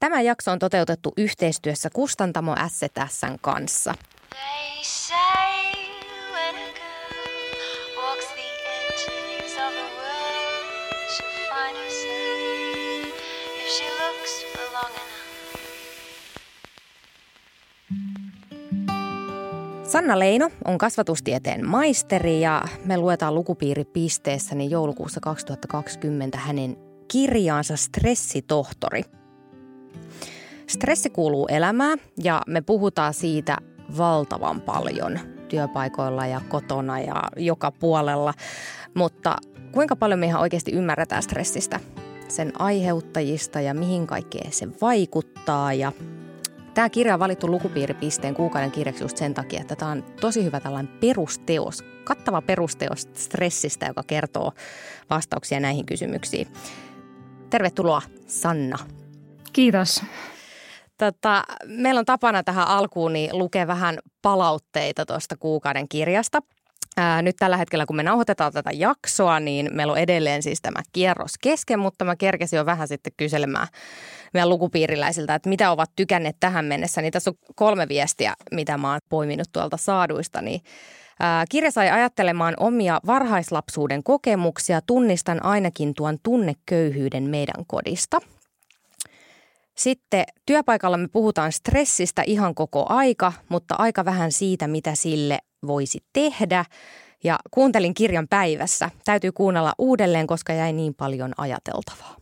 Tämä jakso on toteutettu yhteistyössä Kustantamo SZS:n kanssa. They say when a girl walks the edges of the world, she'll find herself if she looks for long enough. Sanna Leino on kasvatustieteen maisteri ja me luetaan lukupiiripisteessä niin joulukuussa 2020 hänen kirjaansa Stressitohtori. Stressi kuuluu elämään ja me puhutaan siitä valtavan paljon työpaikoilla ja kotona ja joka puolella. Mutta kuinka paljon me ihan oikeasti ymmärretään stressistä, sen aiheuttajista ja mihin kaikkeen se vaikuttaa. Ja tämä kirja on valittu lukupiiripisteen kuukauden kirjaksi just sen takia, että tämä on tosi hyvä tällainen perusteos, kattava perusteos stressistä, joka kertoo vastauksia näihin kysymyksiin. Tervetuloa, Sanna. Kiitos. Meillä on tapana tähän alkuun niin lukea vähän palautteita tuosta kuukauden kirjasta. Nyt tällä hetkellä, kun me nauhoitetaan tätä jaksoa, niin meillä on edelleen siis tämä kierros kesken, mutta mä kerkesin jo vähän sitten kyselemään meidän lukupiiriläisiltä, että mitä ovat tykänneet tähän mennessä. Niin tässä on 3 viestiä, mitä mä oon poiminut tuolta saaduista. Niin, kirja sai ajattelemaan omia varhaislapsuuden kokemuksia. Tunnistan ainakin tuon tunneköyhyyden meidän kodista. Sitten työpaikalla me puhutaan stressistä ihan koko aika, mutta aika vähän siitä, mitä sille voisi tehdä. Ja kuuntelin kirjan päivässä. Täytyy kuunnella uudelleen, koska jäi niin paljon ajateltavaa.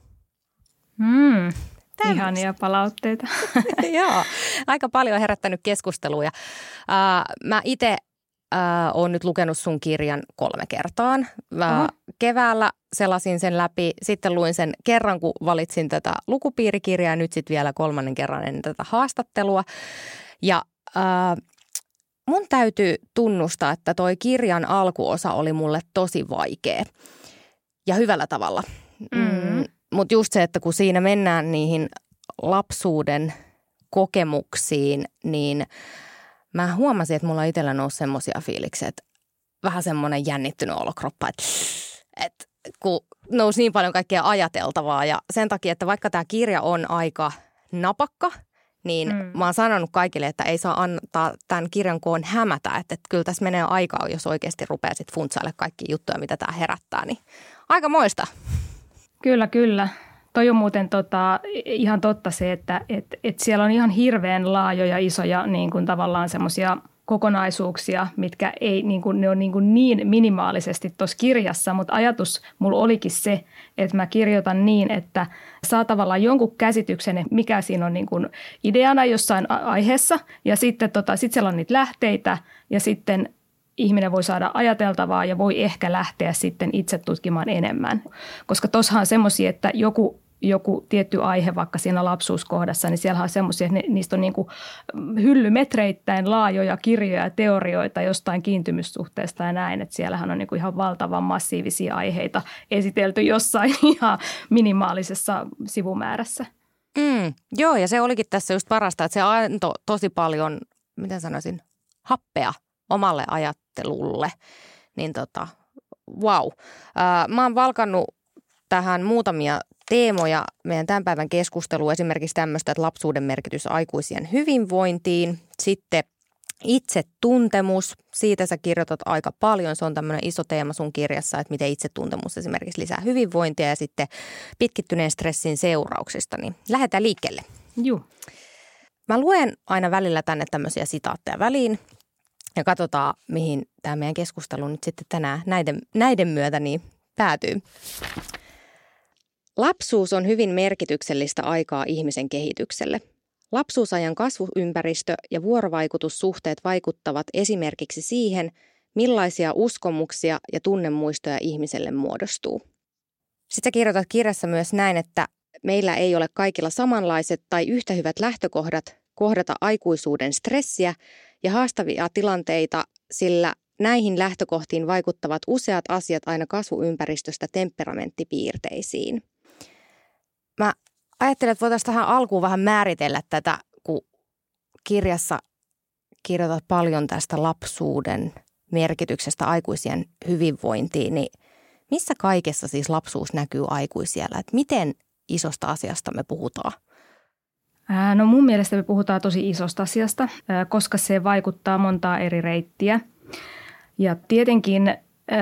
Ihania palautteita. Joo, aika paljon herättänyt keskusteluja. Mä itse olen nyt lukenut sun kirjan 3 kertaa. Keväällä selasin sen läpi, sitten luin sen kerran, kun valitsin tätä lukupiirikirjaa ja nyt sitten vielä 3. kerran ennen tätä haastattelua. Ja mun täytyy tunnustaa, että toi kirjan alkuosa oli mulle tosi vaikea ja hyvällä tavalla. Mutta just se, että kun siinä mennään niihin lapsuuden kokemuksiin, niin mä huomasin, että mulla itsellä nousi semmoisia fiiliksiä, että vähän semmoinen jännittynyt olokroppa, että kun nousi niin paljon kaikkea ajateltavaa ja sen takia, että vaikka tämä kirja on aika napakka, niin mä oon sanonut kaikille, että ei saa antaa tämän kirjan koon hämätä, että kyllä tässä menee aikaa, jos oikeasti rupeaa sitten funtsaille kaikki juttuja, mitä tämä herättää, niin aika moista. Kyllä. Toi on muuten ihan totta se, että siellä on ihan hirveän laajoja, isoja niin kuin tavallaan semmoisia kokonaisuuksia, mitkä ei, niin kuin, ne on niin minimaalisesti tuossa kirjassa, mutta ajatus mulla olikin se, että mä kirjoitan niin, että saa tavallaan jonkun käsityksen, mikä siinä on niin kuin ideana jossain aiheessa ja sitten sit siellä on niitä lähteitä ja sitten ihminen voi saada ajateltavaa ja voi ehkä lähteä sitten itse tutkimaan enemmän, koska tossahan on semmoisia, että joku tietty aihe vaikka siinä lapsuuskohdassa, niin siellä on semmoisia, että niistä on niin kuin hyllymetreittäin laajoja kirjoja ja teorioita jostain kiintymyssuhteesta ja näin, että siellähän on niin kuin ihan valtavan massiivisia aiheita esitelty jossain ihan minimaalisessa sivumäärässä. Joo, ja se olikin tässä just parasta, että se antoi tosi paljon, miten sanoisin, happea omalle ajattelulle, niin wow. Mä oon valkannut tähän muutamia teemoja meidän tämän päivän keskusteluun, esimerkiksi tämmöistä, että lapsuuden merkitys aikuisien hyvinvointiin, sitten itsetuntemus, siitä sä kirjoitat aika paljon, se on tämmöinen iso teema sun kirjassa, että miten itsetuntemus esimerkiksi lisää hyvinvointia ja sitten pitkittyneen stressin seurauksista, niin lähdetään liikkeelle. Joo. Mä luen aina välillä tänne tämmöisiä sitaatteja väliin ja katsotaan, mihin tämä meidän keskustelu nyt sitten tänään näiden myötä niin päätyy. Lapsuus on hyvin merkityksellistä aikaa ihmisen kehitykselle. Lapsuusajan kasvuympäristö ja vuorovaikutussuhteet vaikuttavat esimerkiksi siihen, millaisia uskomuksia ja tunnemuistoja ihmiselle muodostuu. Sitten sä kirjoitat kirjassa myös näin, että meillä ei ole kaikilla samanlaiset tai yhtä hyvät lähtökohdat kohdata aikuisuuden stressiä ja haastavia tilanteita, sillä näihin lähtökohtiin vaikuttavat useat asiat aina kasvuympäristöstä temperamenttipiirteisiin. Mä ajattelen, että voitaisiin tähän alkuun vähän määritellä tätä, kun kirjassa kirjoitat paljon tästä lapsuuden merkityksestä aikuisien hyvinvointiin, niin missä kaikessa siis lapsuus näkyy aikuisiellä? Että miten isosta asiasta me puhutaan? No mun mielestä me puhutaan tosi isosta asiasta, koska se vaikuttaa montaa eri reittiä. Ja tietenkin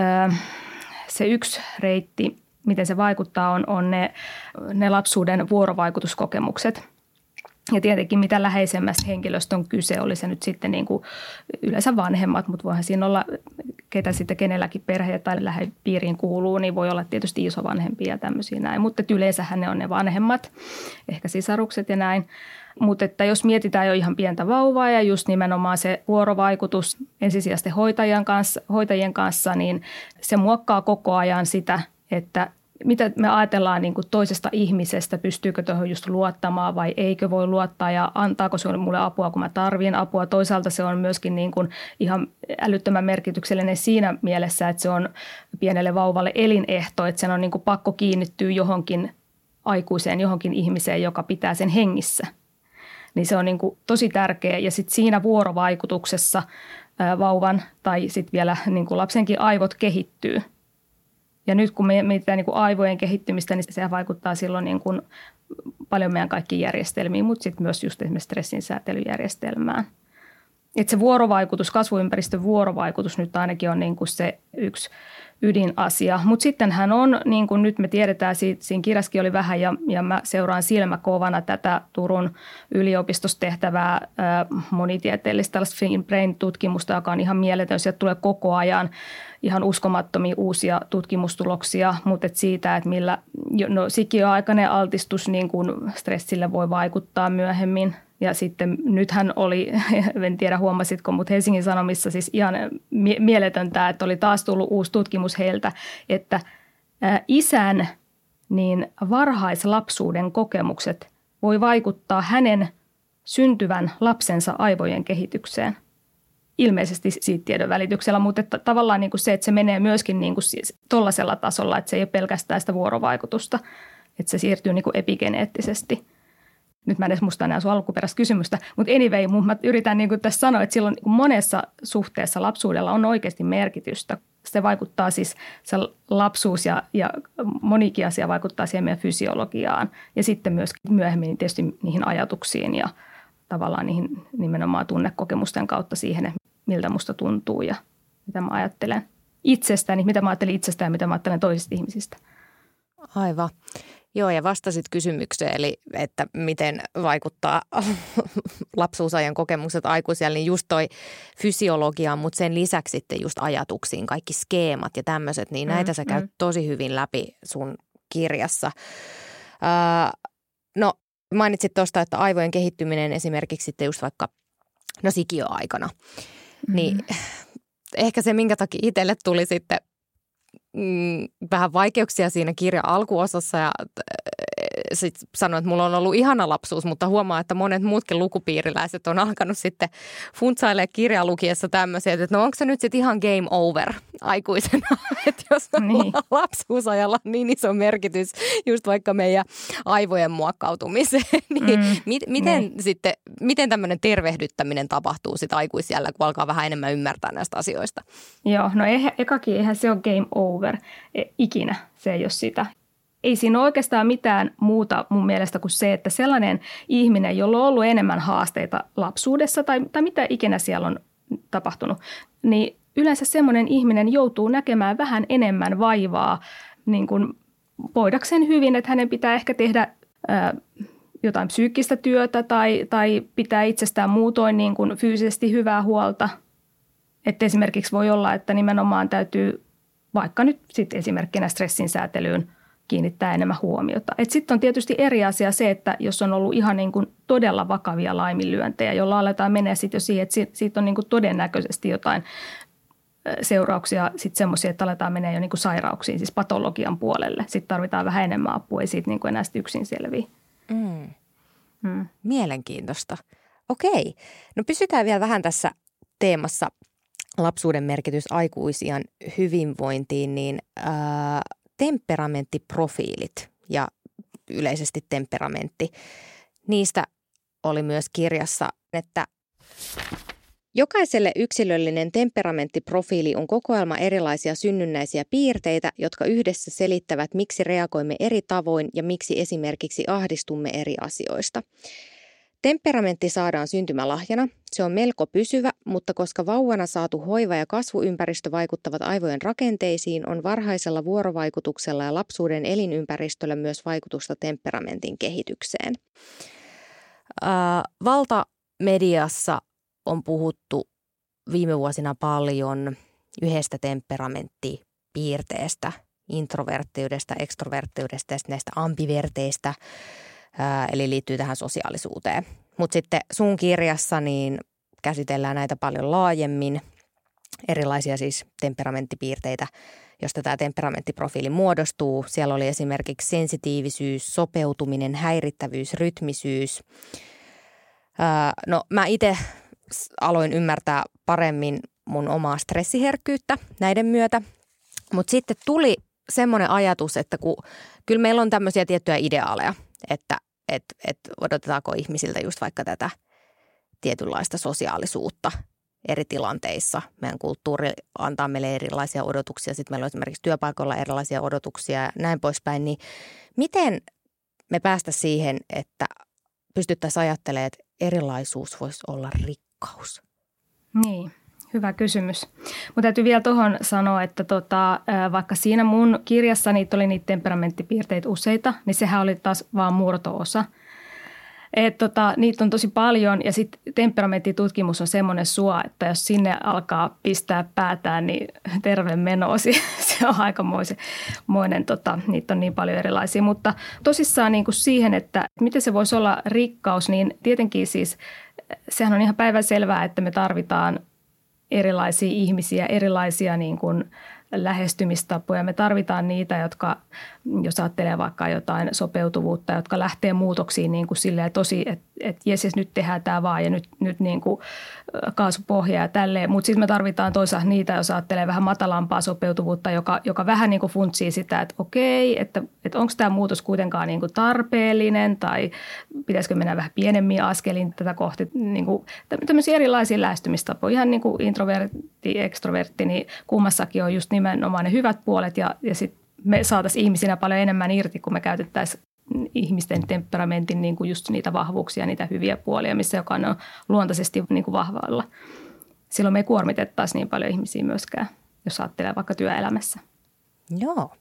se yksi reitti, miten se vaikuttaa, on ne lapsuuden vuorovaikutuskokemukset. Ja tietenkin mitä läheisemmästä henkilöstä on kyse, oli se nyt sitten niin kuin yleensä vanhemmat, mutta voihan siinä olla ketä sitten kenelläkin perhe tai lähipiiriin kuuluu, niin voi olla tietysti isovanhempia ja tämmöisiä näin. Mutta yleensähän ne on ne vanhemmat, ehkä sisarukset ja näin. Mutta että jos mietitään jo ihan pientä vauvaa ja just nimenomaan se vuorovaikutus ensisijaisesti hoitajien kanssa, niin se muokkaa koko ajan sitä, että mitä me ajatellaan niin kuin toisesta ihmisestä, pystyykö tuohon just luottamaan vai eikö voi luottaa ja antaako se mulle apua, kun mä tarvitsen apua. Toisaalta se on myöskin niin kuin ihan älyttömän merkityksellinen siinä mielessä, että se on pienelle vauvalle elinehto, että sen on niin kuin pakko kiinnittyä johonkin aikuiseen, johonkin ihmiseen, joka pitää sen hengissä. Niin se on niin kuin tosi tärkeä ja sitten siinä vuorovaikutuksessa vauvan tai sitten vielä niin kuin lapsenkin aivot kehittyy. Ja nyt kun me mietitään niin kuin aivojen kehittymistä, niin se vaikuttaa silloin niin kuin paljon meidän kaikkiin järjestelmiin, mutta sitten myös just esimerkiksi stressin säätelyjärjestelmään. Että se vuorovaikutus, kasvuympäristön vuorovaikutus nyt ainakin on niin kuin se yksi ydinasia. Mutta sittenhän on, niin kuin nyt me tiedetään, siinä kirjassakin oli vähän ja mä seuraan silmäkovana tätä Turun yliopistossa tehtävää monitieteellistä brain-tutkimusta, joka on ihan mieletön. Sieltä tulee koko ajan ihan uskomattomia uusia tutkimustuloksia, mutta siitä, että millä sikiöaikainen altistus niin kuin stressille voi vaikuttaa myöhemmin. Ja sitten nythän oli, en tiedä huomasitko, mutta Helsingin Sanomissa siis ihan mieletöntä, että oli taas tullut uusi tutkimus heiltä, että isän niin varhaislapsuuden kokemukset voi vaikuttaa hänen syntyvän lapsensa aivojen kehitykseen. Ilmeisesti siitä tiedon välityksellä, mutta että tavallaan niin kuin se, että se menee myöskin niin kuin siis tollaisella tasolla, että se ei ole pelkästään sitä vuorovaikutusta, että se siirtyy niin kuin epigeneettisesti. Nyt mä en edes muista enää sun alkuperäistä kysymystä, mutta anyway, mä yritän niin kuin tässä sanoa, että silloin monessa suhteessa lapsuudella on oikeasti merkitystä. Se vaikuttaa siis, se lapsuus ja monikin asia vaikuttaa siihen meidän fysiologiaan ja sitten myös myöhemmin tietysti niihin ajatuksiin ja tavallaan niihin nimenomaan tunnekokemusten kautta siihen, että miltä musta tuntuu ja mitä mä ajattelen itsestäni, mitä mä ajattelen itsestäni ja mitä mä ajattelen toisista ihmisistä. Aivan. Joo, ja vastasit kysymykseen, eli että miten vaikuttaa lapsuusajan kokemukset aikuisille, niin just toi fysiologiaan, mutta sen lisäksi sitten just ajatuksiin, kaikki skeemat ja tämmöiset, niin näitä sä käyt tosi hyvin läpi sun kirjassa. No mainitsit tuosta, että aivojen kehittyminen esimerkiksi sitten just vaikka sikiöaikana, niin ehkä se minkä takia itselle tuli sitten vähän vaikeuksia siinä kirjan alkuosassa ja sitten sanoin, että mulla on ollut ihana lapsuus, mutta huomaa, että monet muutkin lukupiiriläiset on alkanut sitten funtsailemaan kirjan lukiessa tämmöisiä, että no onko se nyt sitten ihan game over aikuisena, että jos niin. Lapsuusajalla on niin iso merkitys just vaikka meidän aivojen muokkautumiseen, niin miten tämmöinen tervehdyttäminen tapahtuu sitten aikuisjällä, kun alkaa vähän enemmän ymmärtää näistä asioista? Joo, no eihän se ole game over ikinä, se ei ole sitä. Ei siinä ole oikeastaan mitään muuta mun mielestä kuin se, että sellainen ihminen, jolla on ollut enemmän haasteita lapsuudessa tai mitä ikinä siellä on tapahtunut, niin yleensä semmoinen ihminen joutuu näkemään vähän enemmän vaivaa niin kuin voidakseen hyvin, että hänen pitää ehkä tehdä jotain psyykkistä työtä tai pitää itsestään muutoin niin kuin fyysisesti hyvää huolta. Että esimerkiksi voi olla, että nimenomaan täytyy vaikka nyt sitten esimerkkinä stressin säätelyyn kiinnittää enemmän huomiota. Sitten on tietysti eri asia se, että jos on ollut ihan niin kuin todella vakavia laiminlyöntejä, jolla aletaan mennä sitten jo siihen, että siitä on niin kuin todennäköisesti jotain seurauksia sitten semmoisia, että aletaan mennä jo niin kuin sairauksiin, siis patologian puolelle. Sitten tarvitaan vähän enemmän apua, ei siitä niin kuin enää yksin selviä. Mielenkiintoista. Okei, no pysytään vielä vähän tässä teemassa lapsuuden merkitys aikuisiän hyvinvointiin, niin temperamenttiprofiilit ja yleisesti temperamentti. Niistä oli myös kirjassa, että jokaiselle yksilöllinen temperamenttiprofiili on kokoelma erilaisia synnynnäisiä piirteitä, jotka yhdessä selittävät, miksi reagoimme eri tavoin ja miksi esimerkiksi ahdistumme eri asioista. Temperamentti saadaan syntymälahjana. Se on melko pysyvä, mutta koska vauvana saatu hoiva- ja kasvuympäristö vaikuttavat aivojen rakenteisiin, on varhaisella vuorovaikutuksella ja lapsuuden elinympäristöllä myös vaikutusta temperamentin kehitykseen. Valtamediassa on puhuttu viime vuosina paljon yhdestä temperamenttipiirteestä, introverttiydestä, ekstroverttiydestä ja näistä ambiverteistä, eli liittyy tähän sosiaalisuuteen. Mutta sitten sun kirjassa niin käsitellään näitä paljon laajemmin, erilaisia siis temperamenttipiirteitä, josta tämä temperamenttiprofiili muodostuu. Siellä oli esimerkiksi sensitiivisyys, sopeutuminen, häirittävyys, rytmisyys. No mä itse aloin ymmärtää paremmin mun omaa stressiherkkyyttä näiden myötä, mutta sitten tuli semmoinen ajatus, että kyllä meillä on tämmöisiä tiettyjä ideaaleja, että odotetaanko ihmisiltä just vaikka tätä tietynlaista sosiaalisuutta eri tilanteissa. Meidän kulttuuri antaa meille erilaisia odotuksia, sitten meillä on esimerkiksi työpaikoilla erilaisia odotuksia ja näin poispäin. Niin miten me päästä siihen, että pystyttäisiin ajattelemaan, että erilaisuus voisi olla rikkaus? Niin. Hyvä kysymys. Mutta täytyy vielä tuohon sanoa, että vaikka siinä mun kirjassa niitä oli niitä temperamenttipiirteitä useita, niin sehän oli taas vaan murto-osa. Niitä on tosi paljon ja sitten temperamenttitutkimus on semmoinen suo, että jos sinne alkaa pistää päätään, niin terve meno. Se on aikamoinen, niitä on niin paljon erilaisia. Mutta tosissaan niin kuin siihen, että miten se voisi olla rikkaus, niin tietenkin siis sehän on ihan päivänselvää, että me tarvitaan erilaisia ihmisiä, erilaisia niin kuin lähestymistapoja. Me tarvitaan niitä, jotka, jos ajattelee vaikka jotain sopeutuvuutta, jotka lähtee muutoksiin niin kuin silleen tosi, että jes, nyt tehdään tämä vaan ja nyt niin kuin kaasupohja ja tälleen. Mutta sitten me tarvitaan toisaalta niitä, jos ajattelee vähän matalampaa sopeutuvuutta, joka vähän niin kuin funtsii sitä, että okei, että onko tämä muutos kuitenkaan niin kuin tarpeellinen tai pitäisikö mennä vähän pienemmin askelin tätä kohti. Niin kuin tämmöisiä erilaisia lähestymistapoja, ihan niin kuin introvertti, ekstrovertti, niin kummassakin on just nimenomaan ne hyvät puolet ja sitten me saataisiin ihmisinä paljon enemmän irti, kun me käytettäisiin ihmisten temperamentin niin kuin just niitä vahvuuksia, niitä hyviä puolia, missä jokainen on luontaisesti niin kuin vahvalla. Silloin me ei kuormitettaisi niin paljon ihmisiä myöskään, jos ajattelee vaikka työelämässä. Joo.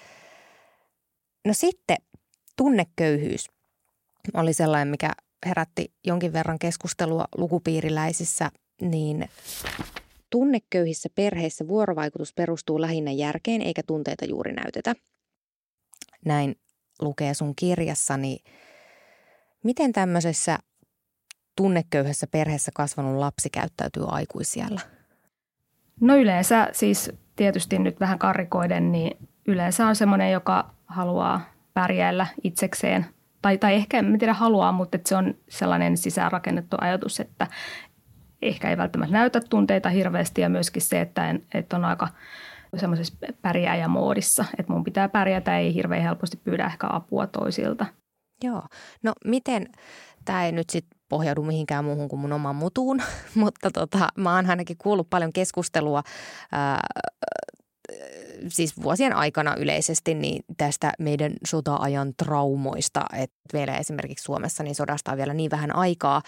No sitten tunneköyhyys oli sellainen, mikä herätti jonkin verran keskustelua lukupiiriläisissä, niin tunneköyhissä perheissä vuorovaikutus perustuu lähinnä järkeen eikä tunteita juuri näytetä. Näin lukee sun kirjassani. Miten tämmöisessä tunneköyhässä perheessä kasvanut lapsi käyttäytyy aikuisiällä? No yleensä siis tietysti nyt vähän karrikoiden, niin yleensä on semmoinen, joka haluaa pärjäillä itsekseen. Tai ehkä en tiedä haluaa, mutta että se on sellainen sisäänrakennettu ajatus, että ehkä ei välttämättä näytä tunteita hirveästi ja myöskin se, että on aika semmoisessa pärjääjämoodissa, että mun pitää pärjätä, ei hirveän helposti pyydä ehkä apua toisilta. Joo. No miten, tämä ei nyt sitten pohjaudu mihinkään muuhun kuin mun omaan mutuun, mutta mä oon ainakin kuullut paljon keskustelua siis vuosien aikana yleisesti niin tästä meidän sota-ajan traumoista, että meillä esimerkiksi Suomessa niin sodasta on vielä niin vähän aikaa,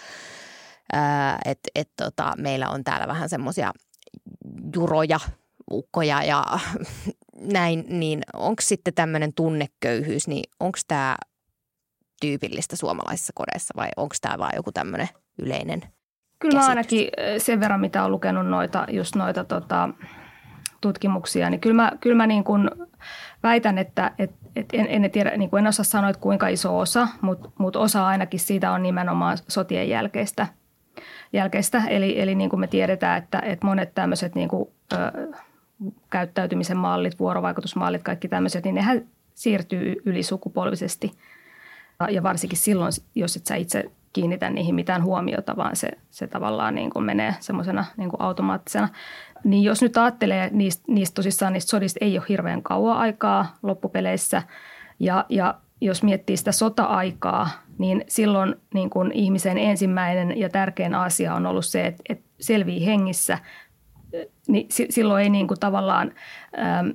että meillä on täällä vähän semmoisia juroja, ukkoja ja näin, niin onko sitten tämmöinen tunneköyhyys, niin onko tämä tyypillistä suomalaisissa kodeissa vai onko tämä vaan joku tämmöinen yleinen Kyllä käsitys? ainakin sen verran, mitä olen lukenut noita tutkimuksia, niin kyllä mä niin kuin väitän, että en tiedä, niin kuin en osaa sanoa, että kuinka iso osa, mutta osa ainakin siitä on nimenomaan sotien jälkeistä. Eli niin kuin me tiedetään, että monet tämmöiset niin kuin, käyttäytymisen mallit, vuorovaikutusmallit, kaikki tämmöiset, niin nehän siirtyy ylisukupolvisesti. Ja varsinkin silloin, jos et sä itse kiinnitä niihin mitään huomiota, vaan se tavallaan niin kuin menee semmoisena niin kuin automaattisena. Niin jos nyt ajattelee niistä tosissaan, niistä sodista ei ole hirveän kauan aikaa loppupeleissä. Ja jos miettii sitä sota-aikaa, niin silloin niin kuin ihmisen ensimmäinen ja tärkein asia on ollut se, että selvii hengissä. Niin silloin ei niin kuin tavallaan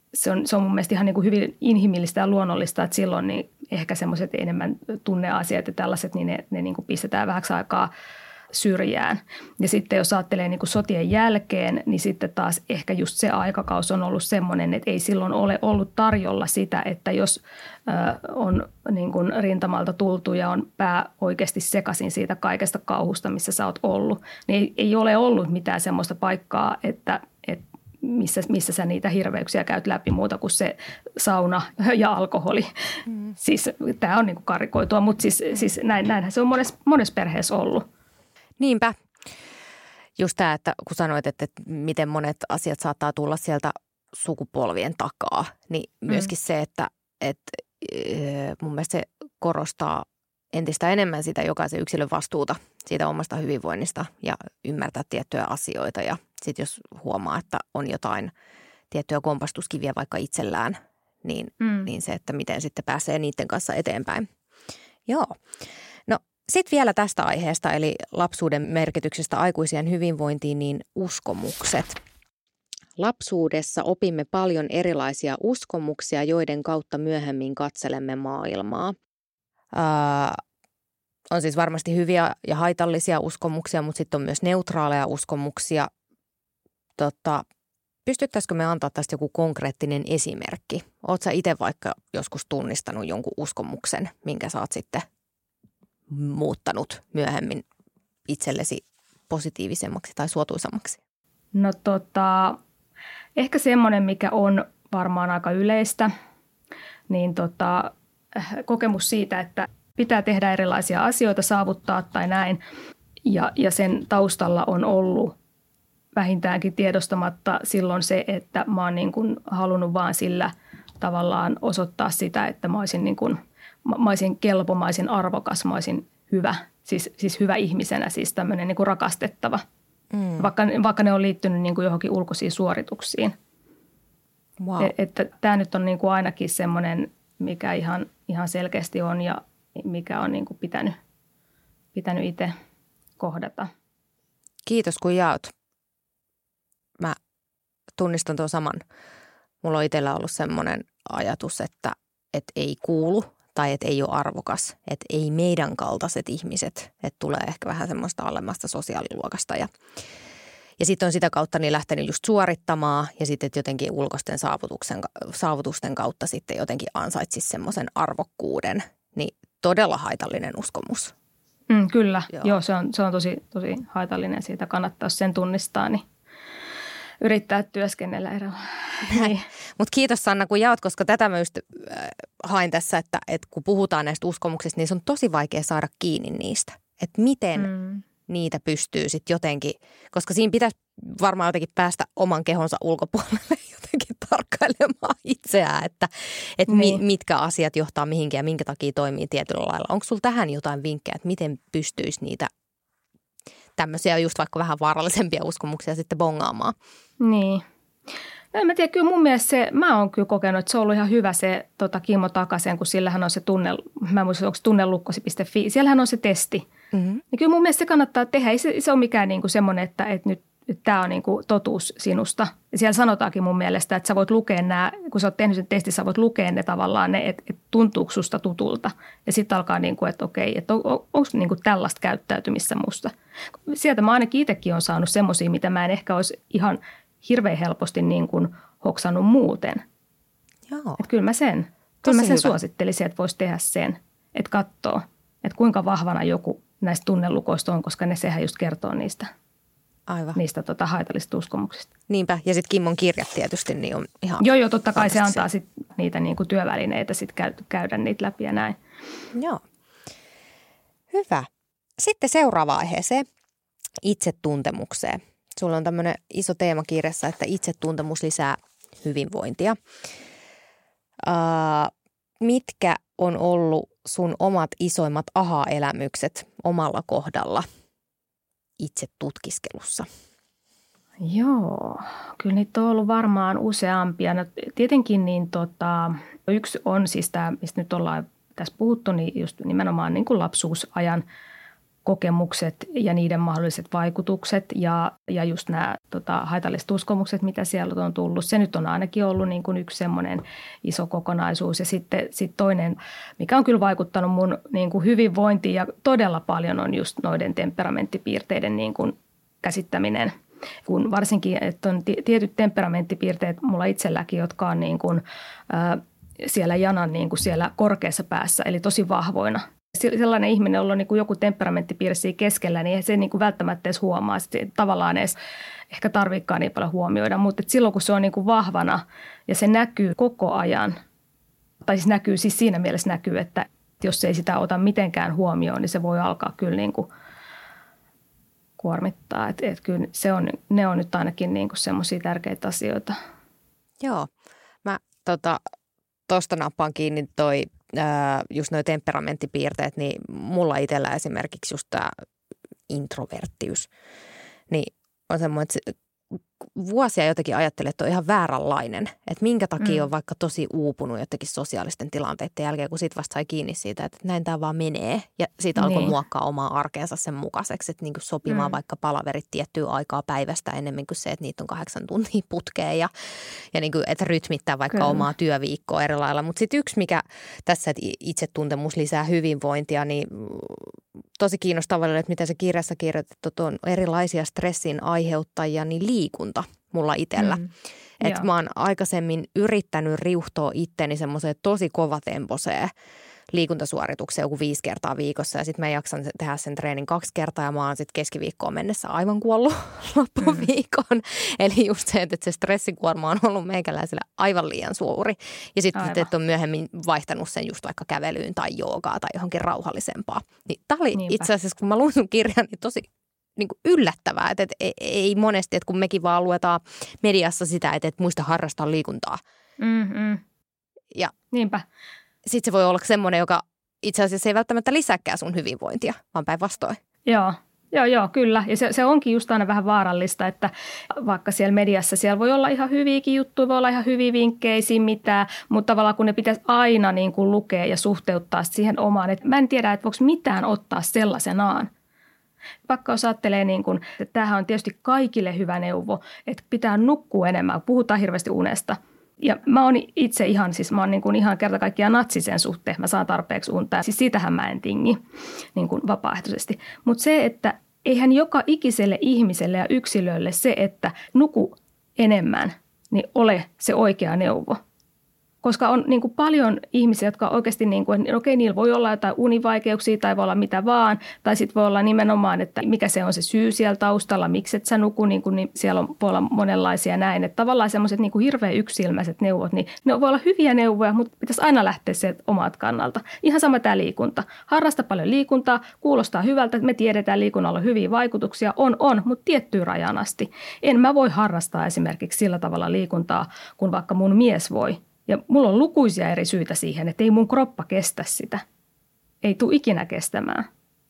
se on mun mielestä ihan niin kuin hyvin inhimillistä ja luonnollista, että silloin niin ehkä semmoiset enemmän tunneasiat ja tällaiset, niin ne niin kuin pistetään vähäksi aikaa syrjään. Ja sitten jos ajattelee niin kuin sotien jälkeen, niin sitten taas ehkä just se aikakaus on ollut semmoinen, että ei silloin ole ollut tarjolla sitä, että jos on niin kuin rintamalta tultu ja on pää oikeasti sekaisin siitä kaikesta kauhusta, missä sä oot ollut, niin ei ole ollut mitään semmoista paikkaa, että missä sä niitä hirveyksiä käyt läpi muuta kuin se sauna ja alkoholi. Siis tämä on niin kuin karikoitua, mutta siis näinhän se on monessa perheessä ollut. Niinpä. Just tämä, että kun sanoit, että miten monet asiat saattaa tulla sieltä sukupolvien takaa, niin myöskin se, että mun mielestä se korostaa entistä enemmän sitä jokaisen yksilön vastuuta siitä omasta hyvinvoinnista ja ymmärtää tiettyjä asioita. Ja sitten jos huomaa, että on jotain tiettyjä kompastuskiviä vaikka itsellään, niin se, että miten sitten pääsee niiden kanssa eteenpäin. Joo. No sitten vielä tästä aiheesta, eli lapsuuden merkityksestä aikuisien hyvinvointiin, niin uskomukset. Lapsuudessa opimme paljon erilaisia uskomuksia, joiden kautta myöhemmin katselemme maailmaa. On siis varmasti hyviä ja haitallisia uskomuksia, mutta sitten on myös neutraaleja uskomuksia. Pystyttäisikö me antaa tästä joku konkreettinen esimerkki? Oletko sä itse vaikka joskus tunnistanut jonkun uskomuksen, minkä sä oot sitten muuttanut myöhemmin itsellesi positiivisemmaksi tai suotuisammaksi? No ehkä semmoinen, mikä on varmaan aika yleistä, niin kokemus siitä, että pitää tehdä erilaisia asioita, saavuttaa tai näin. Ja sen taustalla on ollut vähintäänkin tiedostamatta silloin se, että mä oon niin kuin halunnut vaan sillä tavallaan osoittaa sitä, että mä olisin kelpo, mä olisin arvokas, mä olisin hyvä, siis hyvä ihmisenä, siis tämmöinen niin kuin rakastettava. Vaikka ne on liittynyt niin kuin johonkin ulkoisiin suorituksiin. Wow. Että tämä nyt on niin kuin ainakin semmoinen, mikä ihan selkeästi on ja mikä on niin kuin pitänyt itse kohdata. Kiitos kun jaot. Mä tunnistan tuon saman. Mulla on itsellä ollut semmoinen ajatus, että ei kuulu tai että ei ole arvokas. Että ei meidän kaltaiset ihmiset, että tulee ehkä vähän semmoista alemmasta sosiaaliluokasta. Ja sitten on sitä kautta niin lähtenyt just suorittamaan ja sitten jotenkin ulkoisten saavutusten kautta sitten jotenkin ansaitsisi semmoisen arvokkuuden. Niin todella haitallinen uskomus. Kyllä, joo se on tosi haitallinen. Siitä kannattaa, jos sen tunnistaa, niin yrittää työskennellä eroa. Niin. Mutta kiitos Sanna, kun jaot, koska tätä mä just hain tässä, että kun puhutaan näistä uskomuksista, niin se on tosi vaikea saada kiinni niistä. Että miten niitä pystyy sitten jotenkin, koska siinä pitäisi varmaan jotenkin päästä oman kehonsa ulkopuolelle jotenkin tarkkailemaan itseään, että mitkä asiat johtaa mihinkin ja minkä takia toimii tietyllä lailla. Onko sulla tähän jotain vinkkejä, että miten pystyisi niitä tämmöisiä just vaikka vähän vaarallisempia uskomuksia sitten bongaamaan? Niin. No en mä tiedä, kyllä mun mielestä mä oon kyllä kokenut, että se on ollut ihan hyvä se Kimmo Takasen, kun sillähän on se mä en muista, onko tunnelukkosi.fi, siellähän on se testi. Mm-hmm. Ja kyllä mun mielestä se kannattaa tehdä, ei se ole mikään niinku semmoinen, että nyt tämä on niinku totuus sinusta. Ja siellä sanotaankin mun mielestä, että sä voit lukea nämä, kun sä oot tehnyt sen testin, sä voit lukea ne tavallaan, että tuntuuko susta tutulta. Ja sitten alkaa, niinku, että okei, että onko niinku tällaista käyttäytymistä musta. Sieltä mä ainakin itsekin olen saanut semmoisia, mitä mä en ehkä olisi ihan hirveän helposti niin kuin hoksannut muuten. Joo. Että kyllä mä sen suosittelisin, että voisi tehdä sen, että katsoo, että kuinka vahvana joku näistä tunnelukoista on, koska sehän just kertoo niistä haitallisista uskomuksista. Niinpä, ja sitten Kimmon kirjat tietysti niin on ihan... Joo, totta kai se antaa sit niitä niin kuin työvälineitä sit käydä niitä läpi ja näin. Joo. Hyvä. Sitten seuraava aiheeseen, itsetuntemukseen. Sulla on tämmöinen iso teema kirjassa, että itsetuntemus lisää hyvinvointia. Mitkä on ollut sun omat isoimmat aha-elämykset omalla kohdalla itsetutkiskelussa? Joo, kyllä niitä on ollut varmaan useampia. No, tietenkin niin yksi on siis tämä, mistä nyt ollaan tässä puhuttu, niin just nimenomaan niin kuin lapsuusajan kokemukset ja niiden mahdolliset vaikutukset ja just nämä haitalliset uskomukset, mitä siellä on tullut. Se nyt on ainakin ollut niin kuin yksi semmoinen iso kokonaisuus. Ja sitten toinen, mikä on kyllä vaikuttanut mun niin kuin hyvinvointiin ja todella paljon on just noiden temperamenttipiirteiden niin kuin käsittäminen. Kun varsinkin, että on tietyt temperamenttipiirteet mulla itselläkin, jotka on niin kuin, siellä janan niin kuin siellä korkeassa päässä, eli tosi vahvoina. Sellainen ihminen, jolla on niin kuin joku temperamenttipiirre siinä keskellä, niin ei se niin kuin välttämättä edes huomaa. Sitten tavallaan edes ehkä tarvitsekaan niin paljon huomioida, mutta silloin kun se on niin kuin vahvana ja se näkyy koko ajan, tai siis näkyy, siis siinä mielessä näkyy, että jos ei sitä ota mitenkään huomioon, niin se voi alkaa kyllä niin kuin kuormittaa. Että kyllä ne on nyt ainakin niin kuin semmoisia tärkeitä asioita. Joo, mä tuosta nappaan kiinni just nuo temperamenttipiirteet, niin mulla itsellä esimerkiksi just tämä introverttius, niin on semmoinen, että vuosia jotenkin ajattelin, että on ihan vääränlainen, että minkä takia on vaikka tosi uupunut jotenkin sosiaalisten tilanteiden jälkeen, kun sitten vasta sai kiinni siitä, että näin tämä vaan menee ja siitä alkoi muokkaa omaa arkeensa sen mukaiseksi, että niin kuin sopimaan vaikka palaverit tiettyä aikaa päivästä enemmän kuin se, että niitä on 8 tuntia putkeen ja niin kuin, että rytmittää vaikka omaa työviikkoa eri lailla. Mutta sitten yksi, mikä tässä, että itsetuntemus lisää hyvinvointia, niin tosi kiinnostavaa, että mitä se kirjassa kirjoitettu on erilaisia stressin aiheuttajia, niin liikunta mulla itsellä. Että mä oon aikaisemmin yrittänyt riuhtoa itteni semmoiseen tosi kovatemposeen liikuntasuoritukseen joku 5 kertaa viikossa ja sitten mä jaksan tehdä sen treenin 2 kertaa ja mä oon sitten keskiviikkoon mennessä aivan kuollut loppuviikon. Eli just se, että se stressikuorma on ollut meikäläiselle aivan liian suuri ja sitten on myöhemmin vaihtanut sen just vaikka kävelyyn tai joogaa tai johonkin rauhallisempaa. Niin tää oli itse asiassa, kun mä luin sun kirjan, niin tosi niin kuin yllättävää, että ei monesti, että kun mekin vaan luetaan mediassa sitä, että muista harrastaa liikuntaa. Ja niinpä. Sitten se voi olla semmoinen, joka itse asiassa ei välttämättä lisääkään sun hyvinvointia, vaan päinvastoin. Joo, kyllä. Ja se onkin just aina vähän vaarallista, että vaikka siellä mediassa siellä voi olla ihan hyviäkin juttuja, voi olla ihan hyviä vinkkejä mitään, mutta tavallaan kun ne pitäisi aina niin kuin lukea ja suhteuttaa siihen omaan, että mä en tiedä, että voiko mitään ottaa sellaisenaan. Vaikka jos ajattelee, niin kuin, että tämähän on tietysti kaikille hyvä neuvo, että pitää nukkua enemmän, puhutaan hirveästi unesta. Ja mä oon itse mä oon niin kuin ihan kerta kaikkiaan natsi sen suhteen, mä saan tarpeeksi unta. Siis siitähän mä en tingi niin kuin vapaaehtoisesti. Mutta se, että eihän joka ikiselle ihmiselle ja yksilölle se, että nuku enemmän, niin ole se oikea neuvo. Koska on niin kuin paljon ihmisiä, jotka oikeasti, niin kuin, että okei, niillä voi olla jotain univaikeuksia tai voi olla mitä vaan. Tai sitten voi olla nimenomaan, että mikä se on se syy siellä taustalla, miksi et sä nuku, niin siellä voi olla monenlaisia näin. Että tavallaan semmoiset niin kuin hirveän yksilmäiset neuvot, niin ne voi olla hyviä neuvoja, mutta pitäisi aina lähteä se omat kannalta. Ihan sama tämä liikunta. Harrasta paljon liikuntaa, kuulostaa hyvältä, että me tiedetään liikunnalla on hyviä vaikutuksia. On, mutta tiettyyn rajan asti. En mä voi harrastaa esimerkiksi sillä tavalla liikuntaa, kun vaikka mun mies voi. Ja mulla on lukuisia eri syitä siihen, että ei mun kroppa kestä sitä. Ei tule ikinä kestämään.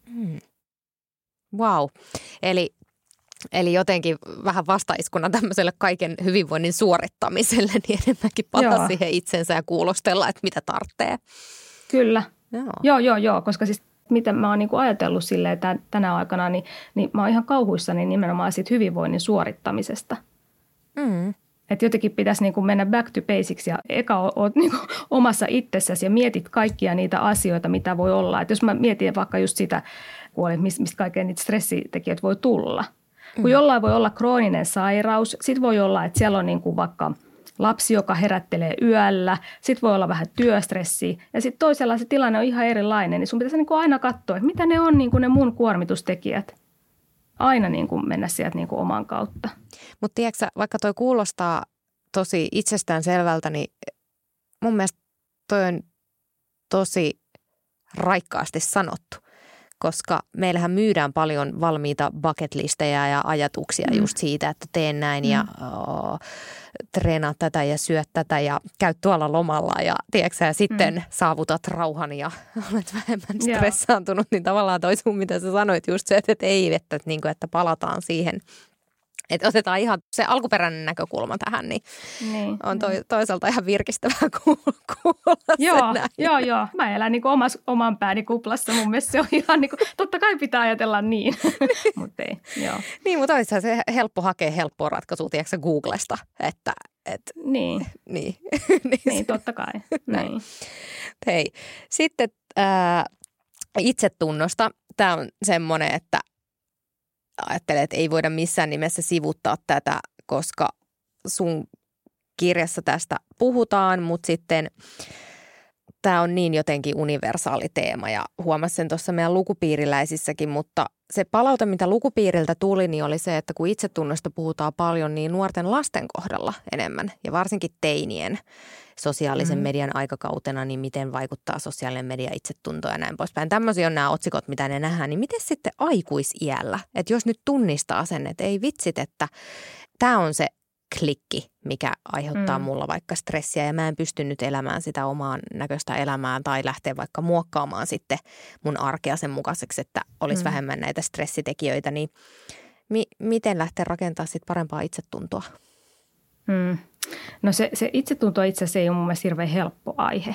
Wow. Eli jotenkin vähän vastaiskuna tämmöiselle kaiken hyvinvoinnin suorittamiselle, niin enemmänkin palata siihen itsensä ja kuulostella, että mitä tarvitsee. Kyllä. Joo, koska siis mitä mä oon niinku ajatellut silleen tänä aikana, niin mä oon ihan kauhuissani nimenomaan siitä hyvinvoinnin suorittamisesta. Että jotenkin pitäisi niin kuin mennä back to basics ja eka oot niin kuin omassa itsessäsi ja mietit kaikkia niitä asioita, mitä voi olla. Että jos mä mietin vaikka just sitä, mistä kaikkea niitä stressitekijöitä voi tulla. Kun jollain voi olla krooninen sairaus, sitten voi olla, että siellä on niin kuin vaikka lapsi, joka herättelee yöllä, sitten voi olla vähän työstressiä ja sitten toisella se tilanne on ihan erilainen. Niin sun pitäisi niin kuin aina katsoa, että mitä ne on niin kuin ne mun kuormitustekijät. Aina niin kuin mennä sieltä niin kuin oman kautta. Mutta tiedätkö, vaikka toi kuulostaa tosi itsestään selvältä, niin mun mielestä toi on tosi raikkaasti sanottu. Koska meillähän myydään paljon valmiita bucket-listejä ja ajatuksia just siitä, että teen näin ja treenaa tätä ja syö tätä ja käy tuolla lomalla ja tiedätkö, ja sitten saavutat rauhan ja olet vähemmän stressaantunut, niin tavallaan toi sun, mitä sä sanoit just se, että ei, että palataan siihen Että otetaan ihan se alkuperäinen näkökulma tähän, niin on toisaalta ihan virkistävää kuulla Joo, näin. joo. Mä elän niin kuin oman pääni kuplassa. Mun mielestä se on ihan niin kuin, totta kai pitää ajatella niin, mutta ei, joo. Niin, mutta olisihan se helppo hakea helppoa ratkaisua, tiedätkö Googlesta, että Niin. Niin, totta kai. Niin. Hei, sitten itsetunnosta. Tämä on semmoinen, että ajattelen, että ei voida missään nimessä sivuttaa tätä, koska sun kirjassa tästä puhutaan, mutta sitten tämä on niin jotenkin universaali teema ja huomasin sen tuossa meidän lukupiiriläisissäkin, mutta se palaute, mitä lukupiiriltä tuli, niin oli se, että kun itsetunnosta puhutaan paljon, niin nuorten lasten kohdalla enemmän ja varsinkin teinien sosiaalisen median aikakautena, niin miten vaikuttaa sosiaalinen media itsetuntoon ja näin poispäin. Tämmöisiä on nämä otsikot, mitä ne nähdään, niin miten sitten aikuisiällä, että jos nyt tunnistaa sen, että ei vitsit, että tämä on se klikki, mikä aiheuttaa mulla vaikka stressiä ja mä en pysty nyt elämään sitä omaan näköistä elämää tai lähteä vaikka muokkaamaan sitten mun arkea sen mukaiseksi, että olisi vähemmän näitä stressitekijöitä, niin miten lähteä rakentamaan sitten parempaa itsetuntoa? No se itsetunto itse asiassa ei ole mun mielestä hirveän helppo aihe.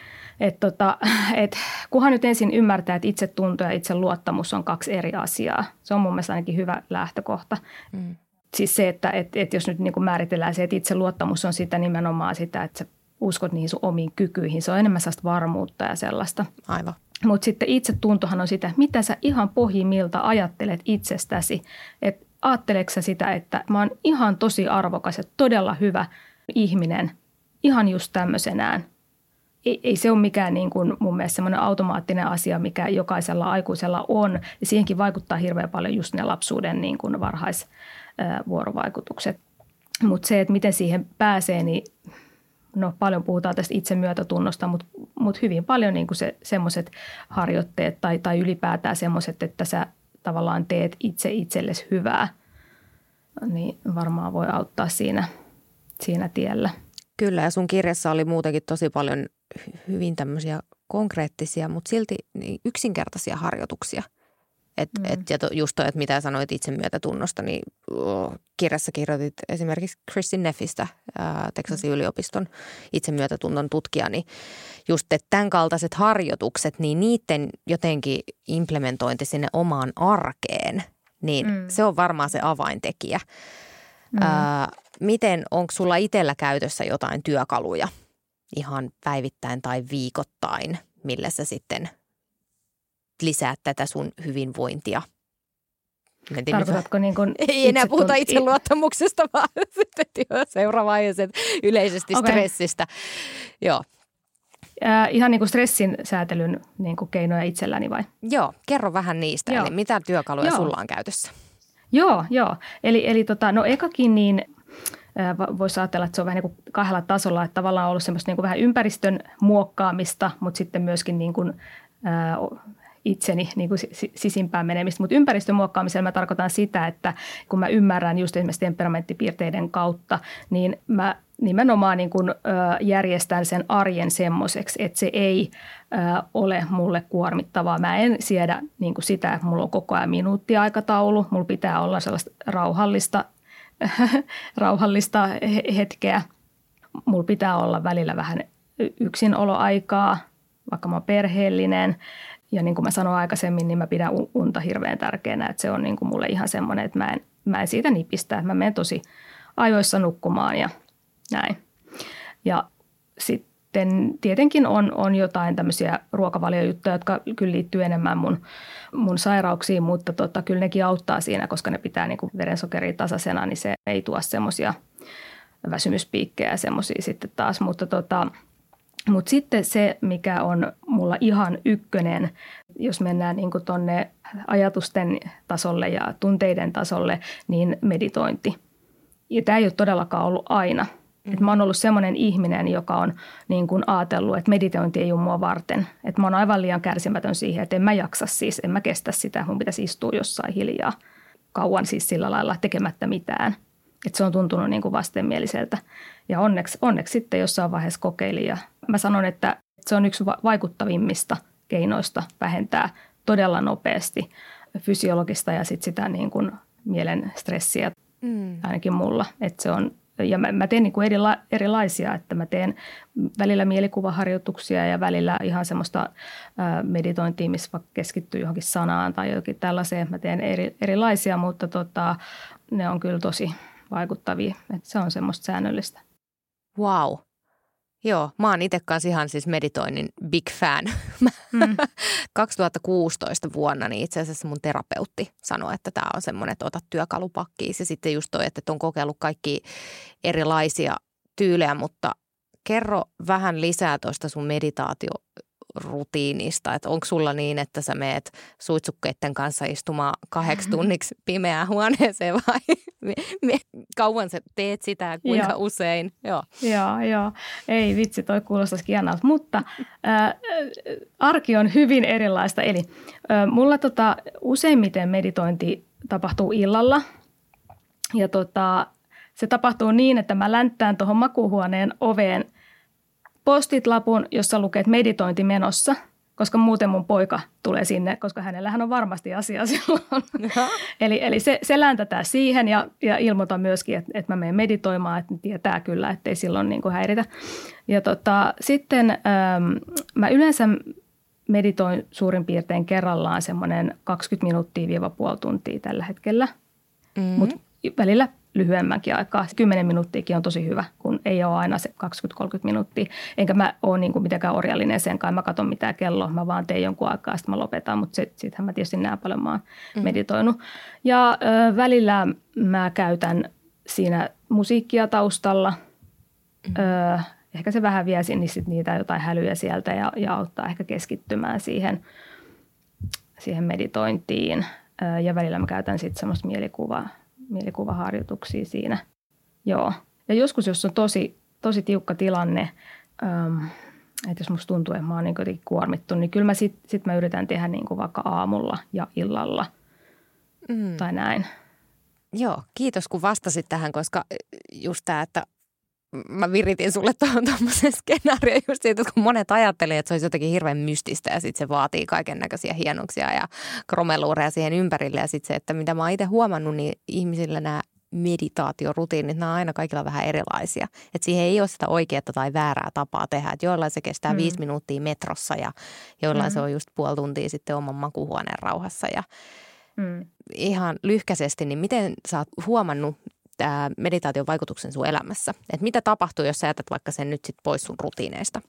Kunhan nyt ensin ymmärtää, että itsetunto ja itseluottamus on kaksi eri asiaa. Se on mun mielestä ainakin hyvä lähtökohta. Siis se, että jos nyt niin kuin määritellään se, että itseluottamus on sitä nimenomaan sitä, että sä uskot niihin sun omiin kykyihin. Se on enemmän sellaista varmuutta ja sellaista. Aivan. Mutta sitten itsetuntohan on sitä, mitä sä ihan pohjimmilta ajattelet itsestäsi. Että ajatteleksä sä sitä, että mä oon ihan tosi arvokas ja todella hyvä ihminen ihan just tämmöisenään. Ei se ole mikään niin kuin mun mielestä semmoinen automaattinen asia, mikä jokaisella aikuisella on. Ja siihenkin vaikuttaa hirveän paljon just ne lapsuuden niin kuin varhaisvuorovaikutukset. Mutta se, että miten siihen pääsee, niin no paljon puhutaan tästä itsemyötätunnosta, mutta hyvin paljon niin kuin semmoiset harjoitteet tai ylipäätään semmoiset, että sä tavallaan teet itse itsellesi hyvää, niin varmaan voi auttaa siinä tiellä. Kyllä, ja sun kirjassa oli muutenkin tosi paljon hyvin tämmöisiä konkreettisia, mutta silti yksinkertaisia harjoituksia. Ja just toi, että mitä sanoit itsemyötätunnosta, niin kirjassa kirjoitit esimerkiksi Kristin Neffistä, Texasin yliopiston itsemyötätunnon tutkija, niin just, että tämän kaltaiset harjoitukset, niin niiden jotenkin implementointi sinne omaan arkeen, niin se on varmaan se avaintekijä. Miten, onko sulla itsellä käytössä jotain työkaluja ihan päivittäin tai viikoittain, millä sä sitten lisäät tätä sun hyvinvointia? Tarkoitatko niin kuin ei enää puhuta itseluottamuksesta, vaan seuraava aiheeseen yleisesti stressistä. Joo. Ihan niin kuin stressin säätelyn niin kuin keinoja itselläni vai? Joo, kerro vähän niistä. Eli mitä työkaluja sulla on käytössä? Joo. Eli no ekakin niin voisi ajatella, että se on vähän niin kuin kahdella tasolla, että tavallaan on ollut semmoista niin kuin vähän ympäristön muokkaamista, mutta sitten myöskin niin kuin itseni niin kuin sisimpään menemistä. Mutta ympäristön muokkaamisella mä tarkoitan sitä, että kun mä ymmärrän just esimerkiksi temperamenttipiirteiden kautta, niin mä nimenomaan niin kuin järjestän sen arjen semmoiseksi, että se ei ole mulle kuormittavaa. Mä en siedä niin kuin sitä, että mulla on koko ajan minuuttiaikataulu. Mulla pitää olla sellaista rauhallista hetkeä. Mulla pitää olla välillä vähän yksinoloaikaa, vaikka mä oon perheellinen. Ja niin kuin mä sanoin aikaisemmin, niin mä pidän unta hirveän tärkeänä, että se on niin kuin mulle ihan semmoinen, että mä en siitä nipistä. Mä menen tosi ajoissa nukkumaan ja näin. Ja sitten tietenkin on jotain tämmöisiä ruokavaliojuttuja, jotka kyllä liittyy enemmän mun sairauksiin, mutta kyllä nekin auttaa siinä, koska ne pitää niin kuin verensokeria tasaisena, niin se ei tuo semmoisia väsymyspiikkejä ja semmoisia sitten taas. Mutta sitten se, mikä on mulla ihan ykkönen, jos mennään niin kuin tonne ajatusten tasolle ja tunteiden tasolle, niin meditointi. Ja tämä ei ole todellakaan ollut aina. Et mä oon ollut semmoinen ihminen, joka on niin kuin ajatellut, että meditointi ei ole mua varten. Että mä oon aivan liian kärsimätön siihen, että en mä jaksa siis, en mä kestä sitä. Mun pitäisi istua jossain hiljaa kauan siis sillä lailla tekemättä mitään. Että se on tuntunut niin kuin vastenmieliseltä. Ja onneksi sitten jossain vaiheessa kokeilin. Ja mä sanon, että se on yksi vaikuttavimmista keinoista vähentää todella nopeasti fysiologista ja sitten sitä niin kuin mielen stressiä ainakin mulla. Että se on, ja mä teen niin kuin erilaisia, että mä teen välillä mielikuvaharjoituksia ja välillä ihan semmoista meditointia, missä vaikka keskittyy johonkin sanaan tai jokin tällaiseen. Mä teen erilaisia, mutta ne on kyllä tosi vaikuttavia. Että se on semmoista säännöllistä. Wow. Joo, mä oon itse kanssa ihan siis meditoinnin big fan. 2016 vuonna niin itse asiassa mun terapeutti sanoi, että tämä on semmoinen, että otat työkalupakkiin. Ja sitten just toi, että on kokeillut kaikki erilaisia tyylejä, mutta kerro vähän lisää tuosta sun meditaatiorutiinista. Että onko sulla niin, että sä meet suitsukkeiden kanssa istumaan 8 tunniksi pimeään huoneeseen vai kauan sä teet sitä ja kuinka usein? Joo. Ei vitsi, toi kuulostaisi hienolta, mutta arki on hyvin erilaista. Eli mulla useimmiten meditointi tapahtuu illalla ja se tapahtuu niin, että mä länttään tuohon makuuhuoneen oveen postit-lapun, jossa lukee meditointi menossa, koska muuten mun poika tulee sinne, koska hänellähän on varmasti asia silloin. Eli se läntätään siihen ja ilmoitan myöskin, että mä menen meditoimaan, että tietää kyllä, ettei silloin niin kuin häiritä. Ja sitten mä yleensä meditoin suurin piirtein kerrallaan semmoinen 20 minuuttia puoli tuntia tällä hetkellä, mutta välillä lyhyemmänkin aikaa. 10 minuuttiakin on tosi hyvä, kun ei ole aina se 20-30 minuuttia. Enkä mä ole niin kuin mitenkään orjallinen sen kai, mä katson mitään kelloa, mä vaan teen jonkun aikaa, sitten mä lopetan, mutta sittenhän mä tietysti näen paljon, mä oon meditoinut. Ja välillä mä käytän siinä musiikkia taustalla. Ehkä se vähän vie niitä jotain hälyjä sieltä ja auttaa ehkä keskittymään siihen meditointiin. Ja välillä mä käytän sitten semmoista mielikuvaharjoituksia siinä. Joo. Ja joskus, jos on tosi tiukka tilanne, että jos musta tuntuu, että mä oon niin jotenkin kuormittu, niin kyllä mä sit mä yritän tehdä niin kuin vaikka aamulla ja illalla tai näin. Joo, kiitos kun vastasit tähän, koska just tämä, että mä viritin sulle tuommoisen skenaarion just siitä, että kun monet ajattelee, että se olisi jotenkin hirveän mystistä ja sitten se vaatii kaiken näköisiä hienoksia ja kromeluureja siihen ympärille. Ja sitten se, että mitä mä oon itse huomannut, niin ihmisillä nämä meditaatiorutiinit, nämä on aina kaikilla vähän erilaisia. Että siihen ei ole sitä oikeaa tai väärää tapaa tehdä. Että joillain se kestää 5 minuuttia metrossa ja joillain se on just puoli tuntia sitten oman makuuhuoneen rauhassa. Ja ihan lyhkäisesti, niin miten sä oot huomannut meditaation vaikutuksen sun elämässä? Että mitä tapahtuu, jos sä jätät vaikka sen nyt sit pois sun rutiineista?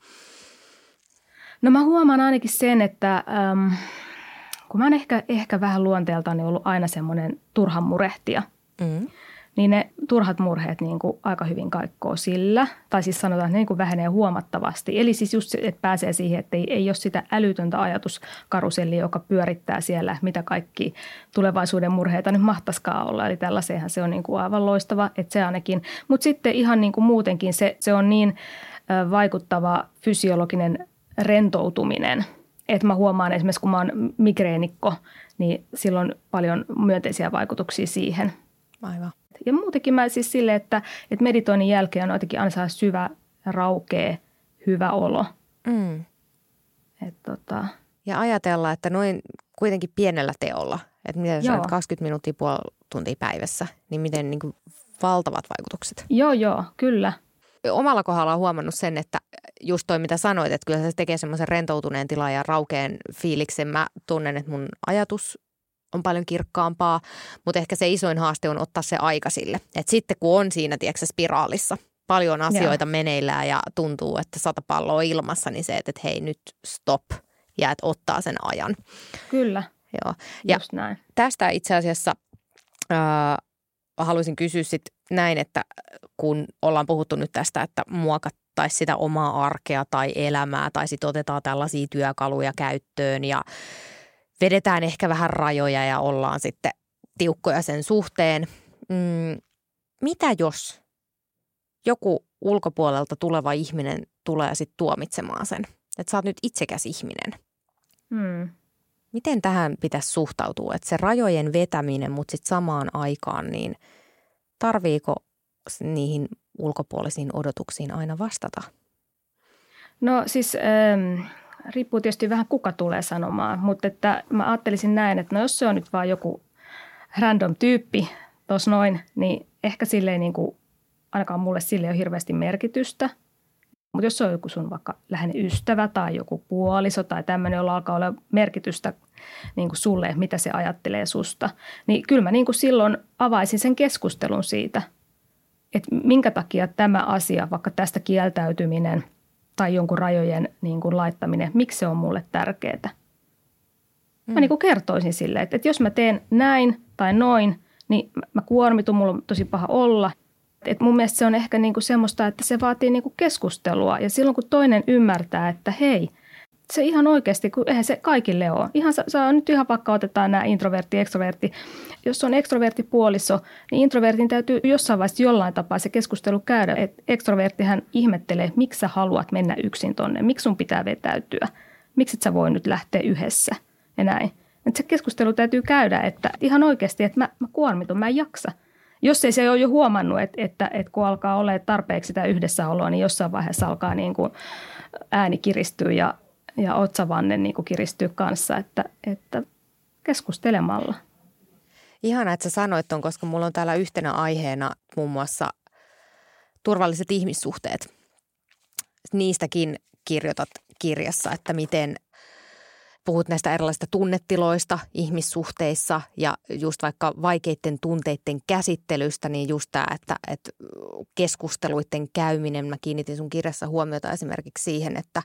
No mä huomaan ainakin sen, että kun mä oon ehkä vähän luonteeltaan ollut aina semmoinen turhan murehtija, niin ne turhat murheet niin kuin aika hyvin kaikkoo sillä. Tai siis sanotaan, että ne niin kuin vähenee huomattavasti. Eli siis just, että pääsee siihen, että ei ole sitä älytöntä ajatuskarusellia, joka pyörittää siellä, mitä kaikki tulevaisuuden murheita nyt mahtaiskaan olla. Eli tällaiseenhan se on niin kuin aivan loistava, että se ainakin. Mutta sitten ihan niin kuin muutenkin se on niin vaikuttava fysiologinen rentoutuminen, että mä huomaan esimerkiksi, kun mä oon migreenikko, niin silloin paljon myönteisiä vaikutuksia siihen. Aivan. Ja muutenkin mä siis silleen, että meditoinnin jälkeen on jotenkin aina syvä, raukea, hyvä olo. Ja ajatella, että noin kuitenkin pienellä teolla, että miten sä 20 minuuttia puoli tuntia päivässä, niin miten niin kuin valtavat vaikutukset. Joo, kyllä. Omalla kohdalla on huomannut sen, että just toi mitä sanoit, että kyllä se tekee semmoisen rentoutuneen tilan ja raukeen fiiliksen. Mä tunnen, että mun ajatus on paljon kirkkaampaa, mutta ehkä se isoin haaste on ottaa se aika sille. Että sitten kun on siinä, tiedätkö, spiraalissa, paljon asioita meneillään ja tuntuu, että 100 palloa on ilmassa, niin se, että hei nyt stop ja että ottaa sen ajan. Kyllä, joo. Ja just näin. Tästä itse asiassa haluaisin kysyä sitten näin, että kun ollaan puhuttu nyt tästä, että muokattaisiin sitä omaa arkea tai elämää tai sitten otetaan tällaisia työkaluja käyttöön ja vedetään ehkä vähän rajoja ja ollaan sitten tiukkoja sen suhteen. Mitä jos joku ulkopuolelta tuleva ihminen tulee sitten tuomitsemaan sen? Että sä oot nyt itsekäs ihminen. Miten tähän pitäisi suhtautua? Että se rajojen vetäminen, mutta sitten samaan aikaan, niin tarviiko niihin ulkopuolisiin odotuksiin aina vastata? No siis riippuu tietysti vähän kuka tulee sanomaan, mutta että mä ajattelisin näin, että no jos se on nyt vaan joku random tyyppi tuossa noin, niin ehkä silleen niin kuin, ainakaan mulle sille ei ole hirveästi merkitystä. Mutta jos se on joku sun vaikka läheinen ystävä tai joku puoliso tai tämmöinen, jolla alkaa olla merkitystä niin kuin sulle, mitä se ajattelee susta, niin kyllä mä niin kuin silloin avaisin sen keskustelun siitä, että minkä takia tämä asia, vaikka tästä kieltäytyminen tai jonkun rajojen niin kuin laittaminen, miksi se on mulle tärkeää. Mä niin kuin kertoisin silleen, että jos mä teen näin tai noin, niin mä kuormitun, mulla on tosi paha olla. Et mun mielestä se on ehkä niinku semmoista, että se vaatii niinku keskustelua ja silloin kun toinen ymmärtää, että hei, se ihan oikeasti, kun eihän se kaikille ole. Nyt ihan vaikka otetaan nämä introvertti, ekstrovertti. Jos on ekstrovertti puoliso, niin introvertin täytyy jossain vaiheessa jollain tapaa se keskustelu käydä. Et ekstroverttihän ihmettelee, miksi sä haluat mennä yksin tonne, miksi sun pitää vetäytyä, miksi et sä voi nyt lähteä yhdessä ja näin. Et se keskustelu täytyy käydä, että ihan oikeasti, että mä kuormitun, mä en jaksa. Jos ei se ole jo huomannut, että kun alkaa olla tarpeeksi sitä yhdessäoloa, niin jossain vaiheessa alkaa niin kuin ääni kiristyä ja otsavanne niin kuin kiristyy kanssa, että keskustelemalla. Ihana, että sä sanoit ton, koska mulla on täällä yhtenä aiheena muun muassa turvalliset ihmissuhteet. Niistäkin kirjoitat kirjassa, että miten puhut näistä erilaisista tunnetiloista ihmissuhteissa ja just vaikka vaikeiden tunteiden käsittelystä, niin just tämä, että keskusteluiden käyminen, mä kiinnitin sun kirjassa huomiota esimerkiksi siihen, että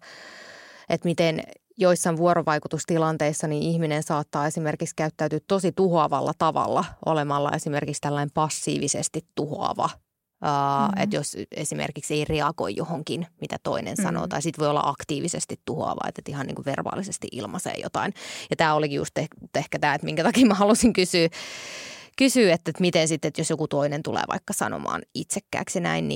miten joissain vuorovaikutustilanteissa niin ihminen saattaa esimerkiksi käyttäytyä tosi tuhoavalla tavalla olemalla esimerkiksi tällainen passiivisesti tuhoava. Että jos esimerkiksi ei reagoi johonkin, mitä toinen sanoo, tai sitten voi olla aktiivisesti tuhoava, että ihan niin kuin verbaalisesti ilmaisee jotain. Ja tämä olikin just ehkä tämä, että minkä takia mä halusin kysyä että miten sitten, että jos joku toinen tulee vaikka sanomaan itsekkääksi näin,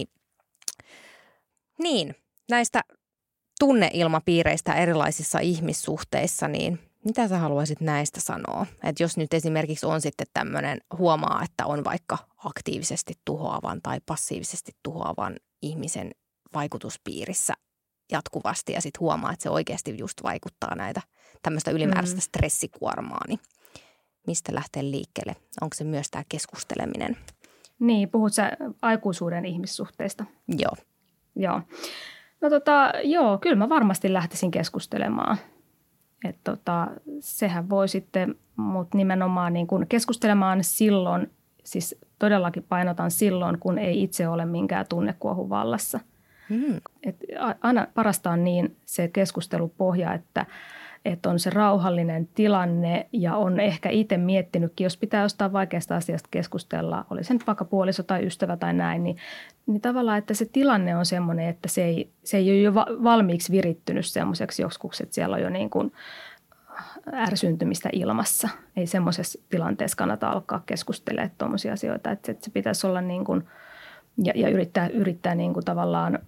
niin näistä tunneilmapiireistä erilaisissa ihmissuhteissa, niin mitä sä haluaisit näistä sanoa? Että jos nyt esimerkiksi on sitten tämmöinen, huomaa, että on vaikka aktiivisesti tuhoavan tai passiivisesti tuhoavan ihmisen vaikutuspiirissä jatkuvasti ja sitten huomaa, että se oikeasti just vaikuttaa näitä tämmöistä ylimääräistä stressikuormaa, niin mistä lähtee liikkeelle? Onko se myös tämä keskusteleminen? Niin, puhut sä aikuisuuden ihmissuhteista? Joo. Joo. No joo, kyllä mä varmasti lähtisin keskustelemaan. Että sehän voi sitten, mutta nimenomaan niin kuin keskustelemaan silloin, siis todellakin painotan silloin, kun ei itse ole minkään tunnekuohun vallassa. Että aina parasta on niin se keskustelupohja, että on se rauhallinen tilanne ja on ehkä itse miettinytkin, jos pitää jostain vaikeasta asiasta keskustella, oli se nyt vaikka puoliso tai ystävä tai näin, niin tavallaan, että se tilanne on semmoinen, että se ei ole jo valmiiksi virittynyt semmoiseksi joskus, että siellä on jo niin kuin ärsyntymistä ilmassa. Ei semmoisessa tilanteessa kannata alkaa keskustelemaan tuommoisia asioita, että se pitäisi olla niin kuin, ja yrittää niin kuin tavallaan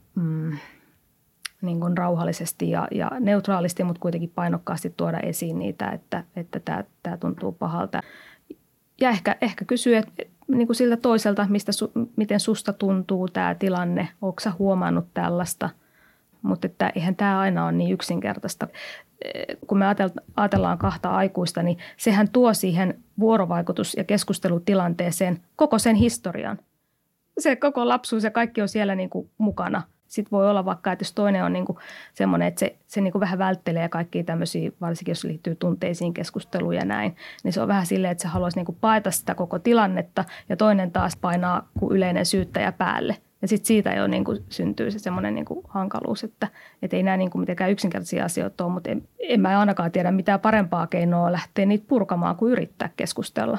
niin kuin rauhallisesti ja neutraalisti, mutta kuitenkin painokkaasti tuoda esiin niitä, että tämä tuntuu pahalta. Ja ehkä kysyä niin kuin siltä toiselta, miten susta tuntuu tämä tilanne, ootko sä huomannut tällaista, mutta että eihän tämä aina ole niin yksinkertaista. Kun me ajatellaan kahta aikuista, niin sehän tuo siihen vuorovaikutus- ja keskustelutilanteeseen koko sen historian. Se koko lapsuus ja kaikki on siellä niin kuin mukana. Sitten voi olla vaikka, että jos toinen on niin kuin semmoinen, että se niin kuin vähän välttelee kaikkia tämmöisiä, varsinkin jos liittyy tunteisiin keskusteluun ja näin, niin se on vähän silleen, että se haluaisi niin kuin paeta sitä koko tilannetta ja toinen taas painaa kuin yleinen syyttäjä päälle. Ja sitten siitä jo niin kuin syntyy se semmoinen niin kuin hankaluus, että ei nämä niin kuin mitenkään yksinkertaisia asioita ole, mutta en mä ainakaan tiedä mitään parempaa keinoa lähteä niitä purkamaan kuin yrittää keskustella.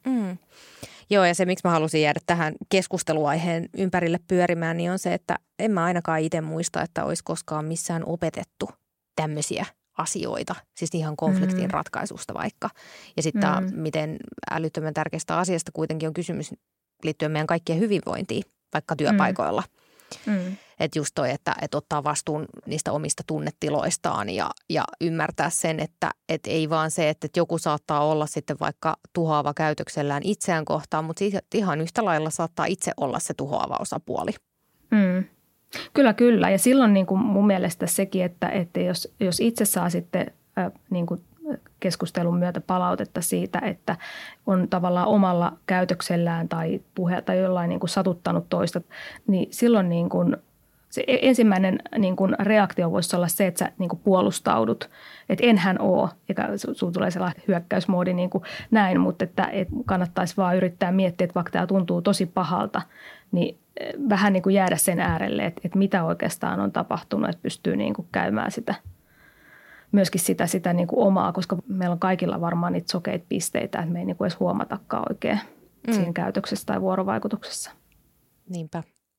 Joo, ja se, miksi mä halusin jäädä tähän keskusteluaiheen ympärille pyörimään, niin on se, että en mä ainakaan itse muista, että olisi koskaan missään opetettu tämmöisiä asioita, siis ihan konfliktin ratkaisusta vaikka. Ja sitten miten älyttömän tärkeästä asiasta kuitenkin on kysymys liittyen meidän kaikkien hyvinvointiin, vaikka työpaikoilla. Että just toi, että ottaa vastuun niistä omista tunnetiloistaan ja ymmärtää sen, että ei vaan se, että joku saattaa olla sitten vaikka tuhoava käytöksellään itseään kohtaan, mutta ihan yhtä lailla saattaa itse olla se tuhoava osapuoli. Kyllä. Ja silloin niin kuin mun mielestä sekin, että jos itse saa sitten niin kuin keskustelun myötä palautetta siitä, että on tavallaan omalla käytöksellään tai tai jollain niin kuin satuttanut toista, niin silloin niin kuin se ensimmäinen niin kuin reaktio voisi olla se, että sä niin kuin puolustaudut, että enhän ole, eikä sulla tulee sellainen hyökkäysmoodi niin kuin näin, mutta että kannattaisi vaan yrittää miettiä, että vaikka tämä tuntuu tosi pahalta, niin vähän niin kuin jäädä sen äärelle, että mitä oikeastaan on tapahtunut, että pystyy niin kuin käymään sitä, myöskin sitä niin kuin omaa, koska meillä on kaikilla varmaan niitä sokeita pisteitä, että me ei niin kuin edes huomatakaan oikein siinä käytöksessä tai vuorovaikutuksessa. Niinpä.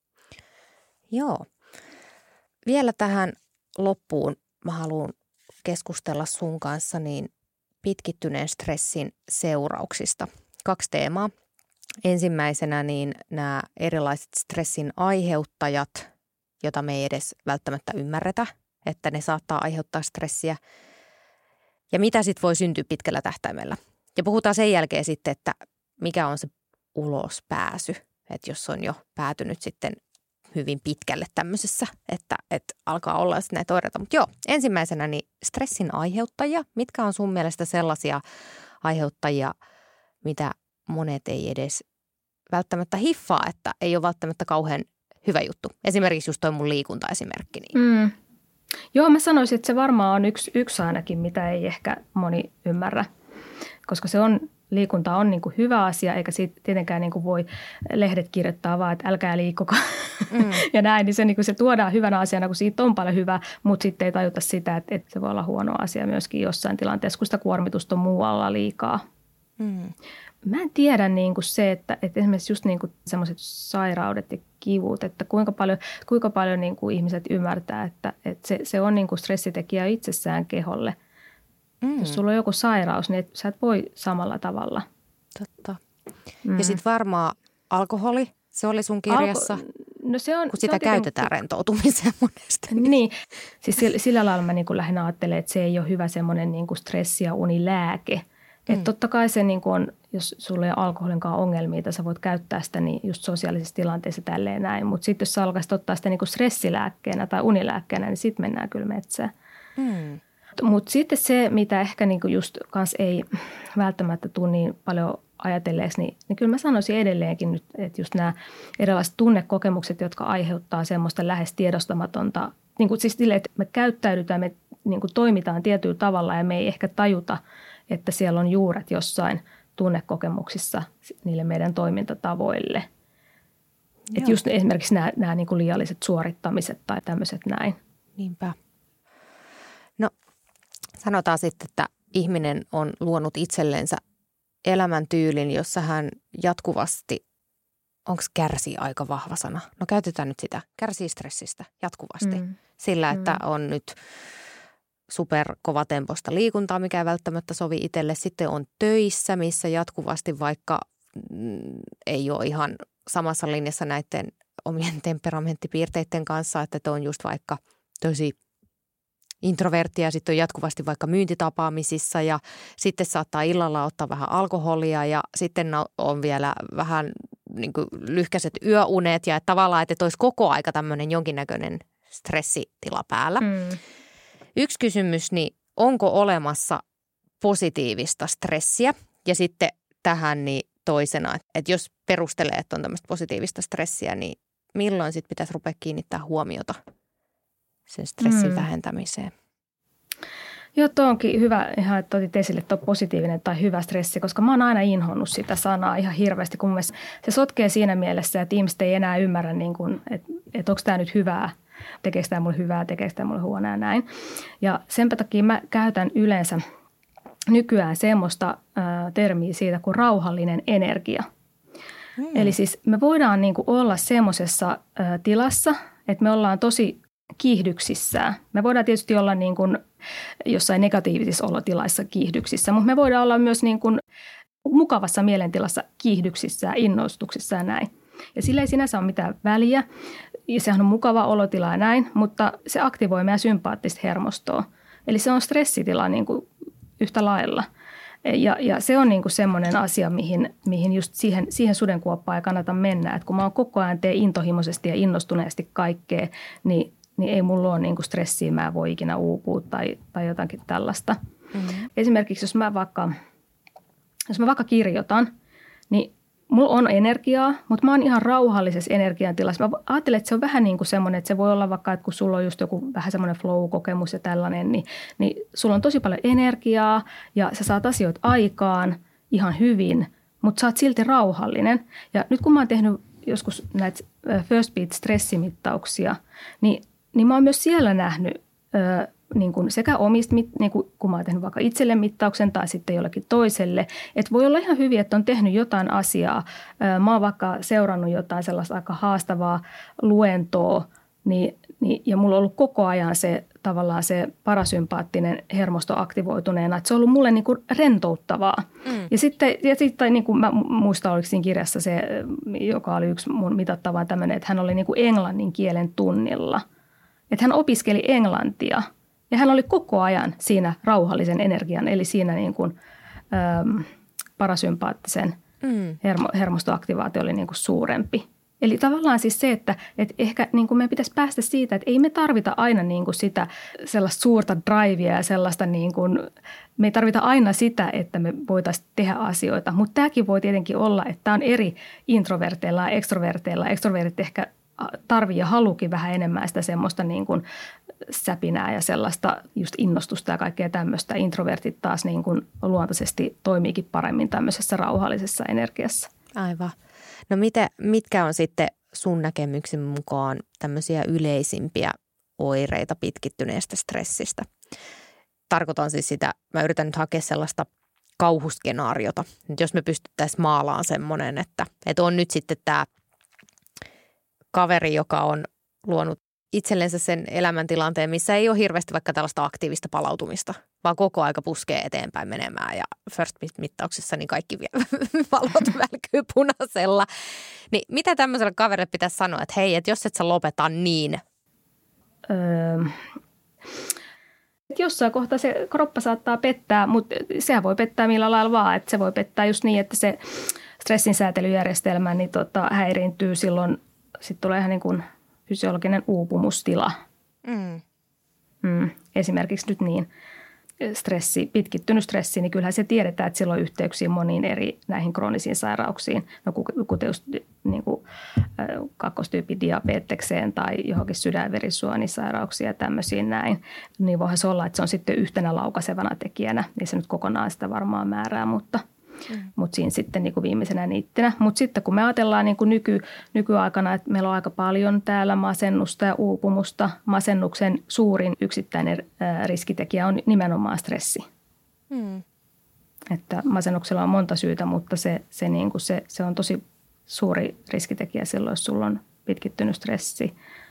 Joo. Vielä tähän loppuun mä haluan keskustella sun kanssa niin pitkittyneen stressin seurauksista. 2 teemaa. Ensimmäisenä niin nämä erilaiset stressin aiheuttajat, jota me ei edes välttämättä ymmärretä, että ne saattaa aiheuttaa stressiä. Ja mitä sitten voi syntyä pitkällä tähtäimellä. Ja puhutaan sen jälkeen sitten, että mikä on se ulospääsy, että jos on jo päätynyt sitten hyvin pitkälle tämmöisessä, että alkaa olla sitten näitä oireita. Mutta joo, ensimmäisenä niin stressin aiheuttajia. Mitkä on sun mielestä sellaisia aiheuttajia, mitä monet ei edes välttämättä hiffaa, että ei ole välttämättä kauhean hyvä juttu. Esimerkiksi just toi mun liikuntaesimerkki. Niin. Joo, mä sanoisin, että se varmaan on yksi ainakin, mitä ei ehkä moni ymmärrä, koska liikunta on niin kuin hyvä asia, eikä siitä tietenkään niin kuin voi lehdet kirjoittaa vaan, että älkää liikkuko ja näin. Niin se tuodaan hyvänä asiana, kun siitä on paljon hyvää, mutta sitten ei tajuta sitä, että se voi olla huono asia myöskin jossain tilanteessa, kun sitä kuormitusta on muualla liikaa. Mä en tiedä niin kuin se, että esimerkiksi just niin kuin sellaiset sairaudet ja kivut, että kuinka paljon niin kuin ihmiset ymmärtää, että se on niin kuin stressitekijä itsessään keholle. Jos sulla on joku sairaus, niin sä et voi samalla tavalla. Totta. Ja sitten varmaan alkoholi, se oli sun kirjassa, no se on, kun sitä käytetään rentoutumiseen monesti. Niin, siis sillä lailla mä niin kuin lähinnä ajattelen, että se ei ole hyvä semmoinen niin kuin stressi- ja unilääke. Että totta kai se niin kuin on, jos sulla ei ole alkoholinkaan ongelmia, tai sä voit käyttää sitä niin just sosiaalisissa tilanteissa tälleen näin. Mutta sitten jos sä alkaisit ottaa sitä niin kuin stressilääkkeenä tai unilääkkeenä, niin sitten mennään kyllä metsään. Mutta sitten se, mitä ehkä niinku just kans ei välttämättä tule niin paljon ajatelleeksi, niin kyllä mä sanoisin edelleenkin nyt, että just nämä erilaiset tunnekokemukset, jotka aiheuttaa semmoista lähes tiedostamatonta, niin kuin siis silleen, että me käyttäydytään, me niin kuin toimitaan tietyllä tavalla ja me ei ehkä tajuta, että siellä on juuret jossain tunnekokemuksissa niille meidän toimintatavoille. Että just esimerkiksi nämä niin kuin liialliset suorittamiset tai tämmöiset näin. Niinpä. No sanotaan sitten, että ihminen on luonut itsellensä elämäntyylin, jossa hän jatkuvasti, onko kärsii aika vahva sana? No käytetään nyt sitä, kärsii stressistä jatkuvasti. Sillä, että on nyt superkovatempoista liikuntaa, mikä ei välttämättä sovi itselle. Sitten on töissä, missä jatkuvasti vaikka ei ole ihan samassa linjassa näiden omien temperamenttipiirteiden kanssa, että on just vaikka tosi introverttia, sitten on jatkuvasti vaikka myyntitapaamisissa ja sitten saattaa illalla ottaa vähän alkoholia ja sitten on vielä vähän niin kuin lyhkäiset yöunet ja että tavallaan, että olisi koko aika tämmöinen jonkinnäköinen stressitila päällä. Yksi kysymys, niin onko olemassa positiivista stressiä ja sitten tähän niin toisena, että jos perustelee, että on tämmöistä positiivista stressiä, niin milloin sitten pitäisi rupea kiinnittää huomiota sen stressin vähentämiseen? Joo, tuo onkin hyvä, ihan että otit esille tuo positiivinen tai hyvä stressi, koska mä oon aina inhonnut sitä sanaa ihan hirveästi, kun se sotkee siinä mielessä, että ihmiset ei enää ymmärrä, niin kuin, että onko tämä nyt hyvää, tekeekö tämä mulle hyvää, tekeekö tämä mulle huonoa ja näin. Ja sen takia mä käytän yleensä nykyään semmoista termiä siitä kuin rauhallinen energia. Eli siis me voidaan niin kuin olla semmoisessa tilassa, että me ollaan tosi kiihdyksissään. Me voidaan tietysti olla niin kuin jossain negatiivisissa olotilaissa kiihdyksissä, mutta me voidaan olla myös niin kuin mukavassa mielentilassa kiihdyksissä, innostuksissa ja näin. Ja sillä ei sinänsä ole mitään väliä. Ja sehän on mukava olotila ja näin, mutta se aktivoi meidän sympaattista hermostoa. Eli se on stressitila niin kuin yhtä lailla. Ja se on niin kuin semmoinen asia, mihin just siihen sudenkuoppaan ei kannata mennä. Että kun mä oon koko ajan teen intohimoisesti ja innostuneesti kaikkea, niin ei mulla ole niin kuin stressiä, mä en voi ikinä uupua tai jotakin tällaista. Esimerkiksi jos mä vaikka kirjoitan, niin mulla on energiaa, mutta mä oon ihan rauhallisessa energiantilassa. Mä ajattelen, että se on vähän niin kuin semmoinen, että se voi olla vaikka, että kun sulla on just joku vähän semmoinen flow-kokemus ja tällainen, niin sulla on tosi paljon energiaa ja sä saat asioita aikaan ihan hyvin, mutta sä oot silti rauhallinen. Ja nyt kun mä oon tehnyt joskus näitä First Beat-stressimittauksia, niin mä oon myös siellä nähnyt niin kuin sekä omista, niin kuin, kun mä oon tehnyt vaikka itselle mittauksen tai sitten jollekin toiselle. Että voi olla ihan hyvin, että on tehnyt jotain asiaa. Mä oon vaikka seurannut jotain sellaista aika haastavaa luentoa, ja mulla on ollut koko ajan se tavallaan se parasympaattinen hermosto aktivoituneena. Että se on ollut mulle niin kuin rentouttavaa. Ja sitten niin kuin mä muistan, oliko siinä kirjassa se, joka oli yksi mun mitattava tämmöinen, että hän oli niin kuin englannin kielen tunnilla. Että hän opiskeli englantia. Ja hän oli koko ajan siinä rauhallisen energian, eli siinä niin kuin, parasympaattisen hermostoaktivaatio oli niin kuin suurempi. Eli tavallaan siis se, että ehkä niin kuin meidän pitäisi päästä siitä, että ei me tarvita aina niin kuin sitä sellaista suurta drivea ja sellaista niin kuin, me ei tarvita aina sitä, että me voitaisiin tehdä asioita. Mutta tämäkin voi tietenkin olla, että tämä on eri introverteilla ja extroverteilla. Extrovertit ehkä tarvii ja haluukin vähän enemmän sitä semmoista niin kuin säpinää ja sellaista just innostusta ja kaikkea tämmöistä. Introvertit taas niin kuin luontaisesti toimiikin paremmin tämmöisessä rauhallisessa energiassa. Aivan. No mitkä on sitten sun näkemyksen mukaan tämmöisiä yleisimpiä oireita pitkittyneestä stressistä? Tarkoitan siis sitä, mä yritän nyt hakea sellaista kauhuskenaariota. Nyt jos me pystyttäisiin maalaan semmoinen, että on nyt sitten tämä kaveri, joka on luonut itsellensä sen elämäntilanteen, missä ei ole hirveästi vaikka tällaista aktiivista palautumista, vaan koko aika puskee eteenpäin menemään ja First Beat-mittauksessa niin kaikki valot välkyy punaisella. Niin mitä tämmöiselle kaverille pitäisi sanoa, että hei, että jos et sä lopeta niin? Jossain kohtaa se kroppa saattaa pettää, mutta sehän voi pettää millä lailla vaan. Että se voi pettää just niin, että se stressinsäätelyjärjestelmä niin häiriintyy silloin. Sitten tulee ihan niin kuin fysiologinen uupumustila. Esimerkiksi nyt niin pitkittynyt stressi, niin kyllähän se tiedetään, että sillä on yhteyksiä moniin eri näihin kroonisiin sairauksiin. No kuten just niin kuin kakkostyypin diabetekseen tai johonkin sydänverisuonisairauksia ja tämmöisiin näin. Niin voihan se olla, että se on sitten yhtenä laukaisevana tekijänä. Niin se nyt kokonaan sitä varmaan määrää, mutta siinä sitten niin kuin viimeisenä niittenä. Mutta sitten kun me ajatellaan niin kuin nykyaikana, että meillä on aika paljon täällä masennusta ja uupumusta. Masennuksen suurin yksittäinen riskitekijä on nimenomaan stressi. Että masennuksella on monta syytä, mutta se on tosi suuri riskitekijä silloin, jos sulla on pitkittynyt stressi.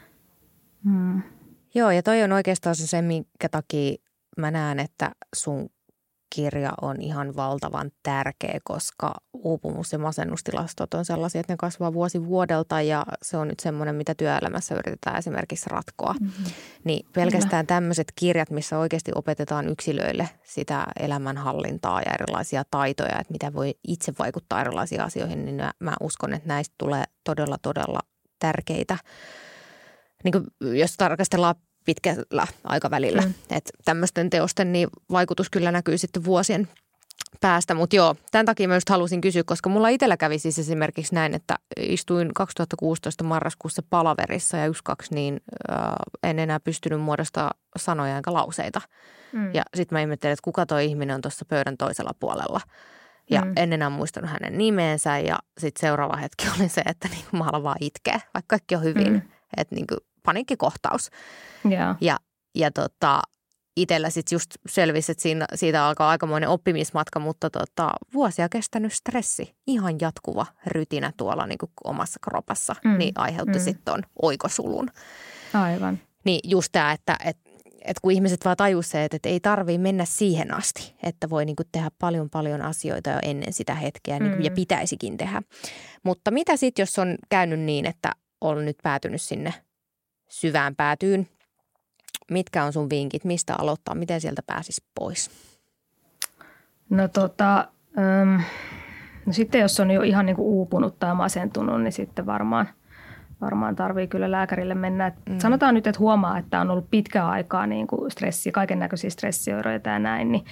Joo, ja toi on oikeastaan se, minkä takia mä näen, että sun kirja on ihan valtavan tärkeä, koska uupumus- ja masennustilastot on sellaisia, että ne kasvaa vuosi vuodelta ja se on nyt semmoinen, mitä työelämässä yritetään esimerkiksi ratkoa. Niin pelkästään tämmöiset kirjat, missä oikeasti opetetaan yksilöille sitä elämänhallintaa ja erilaisia taitoja, että mitä voi itse vaikuttaa erilaisiin asioihin, niin mä uskon, että näistä tulee todella, todella tärkeitä. Niin kuin jos tarkastellaan pitkällä aikavälillä. Että tämmöisten teosten niin vaikutus kyllä näkyy sitten vuosien päästä. Mutta joo, tämän takia mä just halusin kysyä, koska mulla itsellä kävi siis esimerkiksi näin, että istuin 2016 marraskuussa palaverissa ja niin en enää pystynyt muodostamaan sanoja enkä lauseita. Ja sitten mä ihmettelin, että kuka toi ihminen on tuossa pöydän toisella puolella. Ja en enää muistanut hänen nimeensä ja sitten seuraava hetki oli se, että niin mä alan vaan itkeä, vaikka kaikki on hyvin. Että niin kuin paniikkikohtaus. Ja itsellä sitten just selvisi, että siitä alkaa aikamoinen oppimismatka, mutta vuosia kestänyt stressi, ihan jatkuva rytinä tuolla niin kuin omassa kropassa, niin aiheutti sitten ton oikosulun. Aivan. Niin just tämä, että kun ihmiset vaan tajuu se, että ei tarvitse mennä siihen asti, että voi niin kuin tehdä paljon asioita jo ennen sitä hetkeä niin kuin, ja pitäisikin tehdä. Mutta mitä sitten, jos on käynyt niin, että on nyt päätynyt sinne syvään päätyyn? Mitkä on sun vinkit? Mistä aloittaa? Miten sieltä pääsisi pois? No sitten jos on jo ihan niin kuin uupunut tai masentunut, niin sitten varmaan varmaan tarvii kyllä lääkärille mennä. Sanotaan nyt, että huomaa, että on ollut pitkää aikaa niin kuin kaiken näköisiä stressioireita ja näin,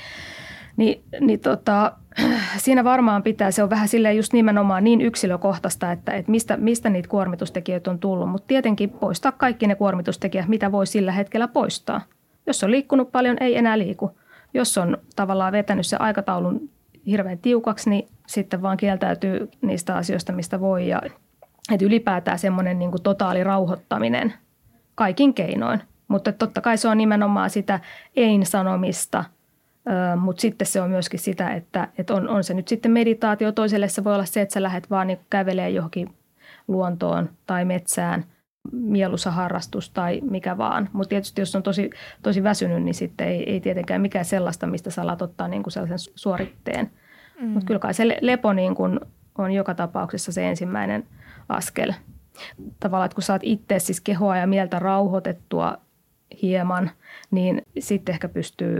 siinä varmaan pitää, se on vähän silleen just nimenomaan niin yksilökohtaista, että mistä niitä kuormitustekijöitä on tullut, mutta tietenkin poistaa kaikki ne kuormitustekijät, mitä voi sillä hetkellä poistaa. Jos on liikkunut paljon, ei enää liiku. Jos on tavallaan vetänyt se aikataulun hirveän tiukaksi, niin sitten vaan kieltäytyy niistä asioista, mistä voi. Ja, että ylipäätään semmoinen niin kuin totaali rauhoittaminen kaikin keinoin. Mutta totta kai se on nimenomaan sitä ei-sanomista, mutta sitten se on myöskin sitä, että on se nyt sitten meditaatio. Toiselle se voi olla se, että sä lähdet vaan niin kävelee johonkin luontoon tai metsään, mieluisa harrastus tai mikä vaan. Mutta tietysti jos on tosi väsynyt, niin sitten ei tietenkään mikään sellaista, mistä sä alat ottaa niin kuin sellaisen suoritteen. Mutta kyllä kai se lepo niin kuin on joka tapauksessa se ensimmäinen askel. Tavallaan, että kun saat itse siis kehoa ja mieltä rauhoitettua hieman, niin sitten ehkä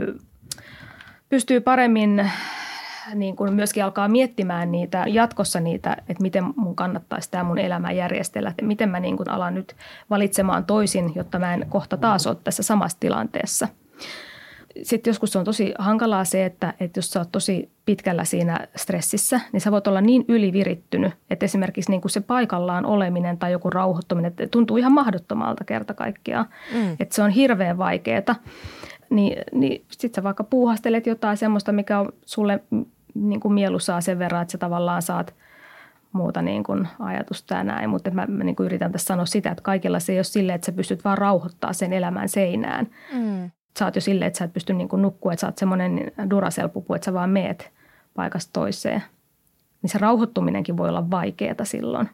pystyy paremmin niin kuin myöskin alkaa miettimään jatkossa niitä, että miten mun kannattaisi tämä mun elämä järjestellä. Että miten mä niin kuin alan nyt valitsemaan toisin, jotta mä en kohta taas ole tässä samassa tilanteessa. Sitten joskus on tosi hankalaa se, että jos sä oot tosi pitkällä siinä stressissä, niin sä voit olla niin ylivirittynyt, että esimerkiksi niin kuin se paikallaan oleminen tai joku rauhoittuminen tuntuu ihan mahdottomalta kerta kaikkiaan. Että se on hirveän vaikeaa. Niin sitten sä vaikka puuhastelet jotain semmoista, mikä on sulle niin kuin mieluisaa sen verran, että sä tavallaan saat muuta niin kuin ajatusta ja näin. Mutta mä niin kuin yritän tässä sanoa sitä, että kaikilla se ei ole silleen, että sä pystyt vaan rauhoittaa sen elämän seinään. Sä oot jo silleen, että sä et pysty niin kuin nukkua, että sä oot semmoinen Duracell-pupu, että sä vaan meet paikasta toiseen. Niin se rauhoittuminenkin voi olla vaikeaa silloin.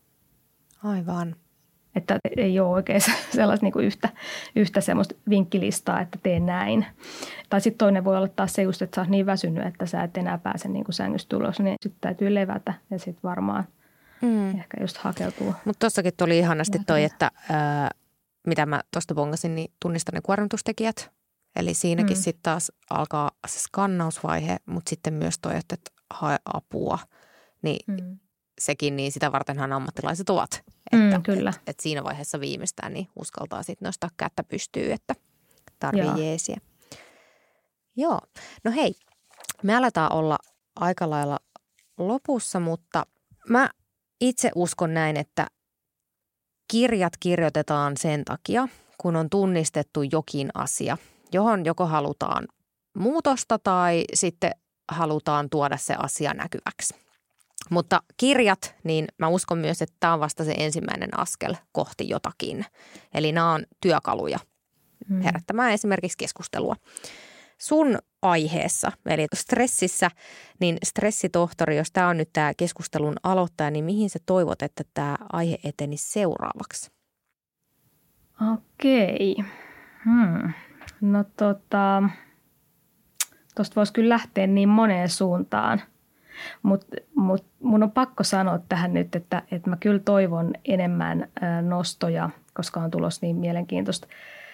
Aivan. Että ei ole oikein sellaista niin kuin yhtä semmoista vinkkilistaa, että tee näin. Tai sitten toinen voi olla taas se just, että sä oot niin väsynyt, että sä et enää pääse niin kuin sängystä ulos. Niin sitten täytyy levätä ja sitten varmaan ehkä just hakeutuu. Mutta tuossakin tuli ihanasti toi, että mitä mä tuosta bongasin, niin tunnistan ne kuormitustekijät. Eli siinäkin sitten taas alkaa se skannausvaihe, mutta sitten myös toi, että hae apua. Niin sekin, niin sitä vartenhan ammattilaiset ovat. Että, kyllä. Et siinä vaiheessa viimeistään niin uskaltaa sitten nostaa kättä pystyyn, että tarvii jeesiä. Joo. No hei, me aletaan olla aika lailla lopussa, mutta mä itse uskon näin, että kirjat kirjoitetaan sen takia, kun on tunnistettu jokin asia, johon joko halutaan muutosta tai sitten halutaan tuoda se asia näkyväksi. Mutta kirjat, niin mä uskon myös, että tämä on vasta se ensimmäinen askel kohti jotakin. Eli nämä on työkaluja herättämään esimerkiksi keskustelua. Sun aiheessa, eli stressissä, niin stressitohtori, jos tämä on nyt tämä keskustelun aloittaja, niin mihin sä toivot, että tämä aihe etenisi seuraavaksi? Okei. No tuosta voisi kyllä lähteä niin moneen suuntaan. Mutta mun on pakko sanoa tähän nyt, että mä kyllä toivon enemmän nostoja, koska on tulossa niin mielenkiintoista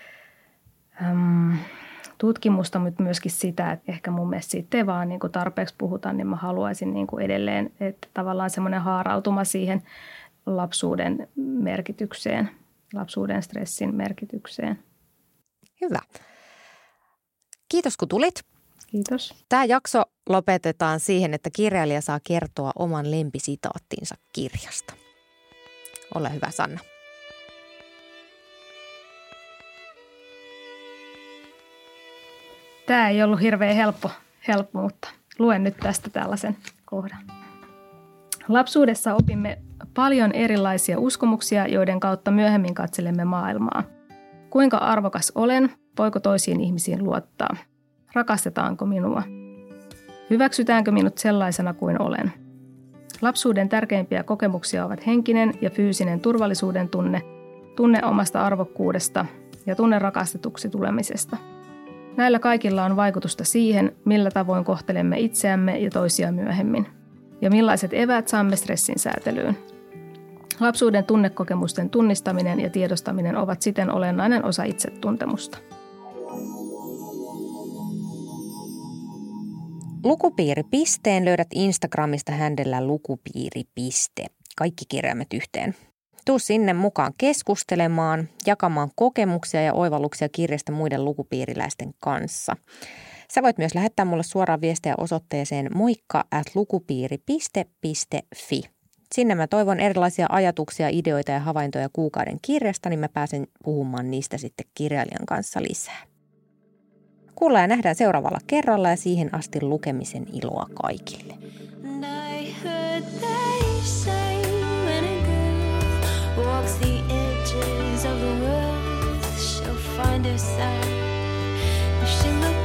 tutkimusta, mutta myöskin sitä, että ehkä mun mielestä siitä ei vaan niin kuin tarpeeksi puhuta, niin mä haluaisin niin kuin edelleen, että tavallaan semmoinen haarautuma siihen lapsuuden merkitykseen, lapsuuden stressin merkitykseen. Hyvä. Kiitos kun tulit. Kiitos. Tämä jakso lopetetaan siihen, että kirjailija saa kertoa oman lempisitaattinsa kirjasta. Ole hyvä, Sanna. Tämä ei ollut hirveän helppo, mutta luen nyt tästä tällaisen kohdan. Lapsuudessa opimme paljon erilaisia uskomuksia, joiden kautta myöhemmin katselemme maailmaa. Kuinka arvokas olen? Voiko toisiin ihmisiin luottaa? Rakastetaanko minua? Hyväksytäänkö minut sellaisena kuin olen? Lapsuuden tärkeimpiä kokemuksia ovat henkinen ja fyysinen turvallisuuden tunne omasta arvokkuudesta ja tunne rakastetuksi tulemisesta. Näillä kaikilla on vaikutusta siihen, millä tavoin kohtelemme itseämme ja toisia myöhemmin, ja millaiset eväät saamme stressin säätelyyn. Lapsuuden tunnekokemusten tunnistaminen ja tiedostaminen ovat siten olennainen osa itsetuntemusta. Lukupiiripisteen löydät Instagramista händellä lukupiiri.piste. Kaikki kirjaimet yhteen. Tuu sinne mukaan keskustelemaan, jakamaan kokemuksia ja oivalluksia kirjasta muiden lukupiiriläisten kanssa. Sä voit myös lähettää mulle suoraan viestejä osoitteeseen moikka@lukupiiri.fi. Sinne mä toivon erilaisia ajatuksia, ideoita ja havaintoja kuukauden kirjasta, niin mä pääsen puhumaan niistä sitten kirjailijan kanssa lisää. Kuullaan ja nähdään seuraavalla kerralla ja siihen asti lukemisen iloa kaikille. Walks the edges of the world, she'll find herself if she looks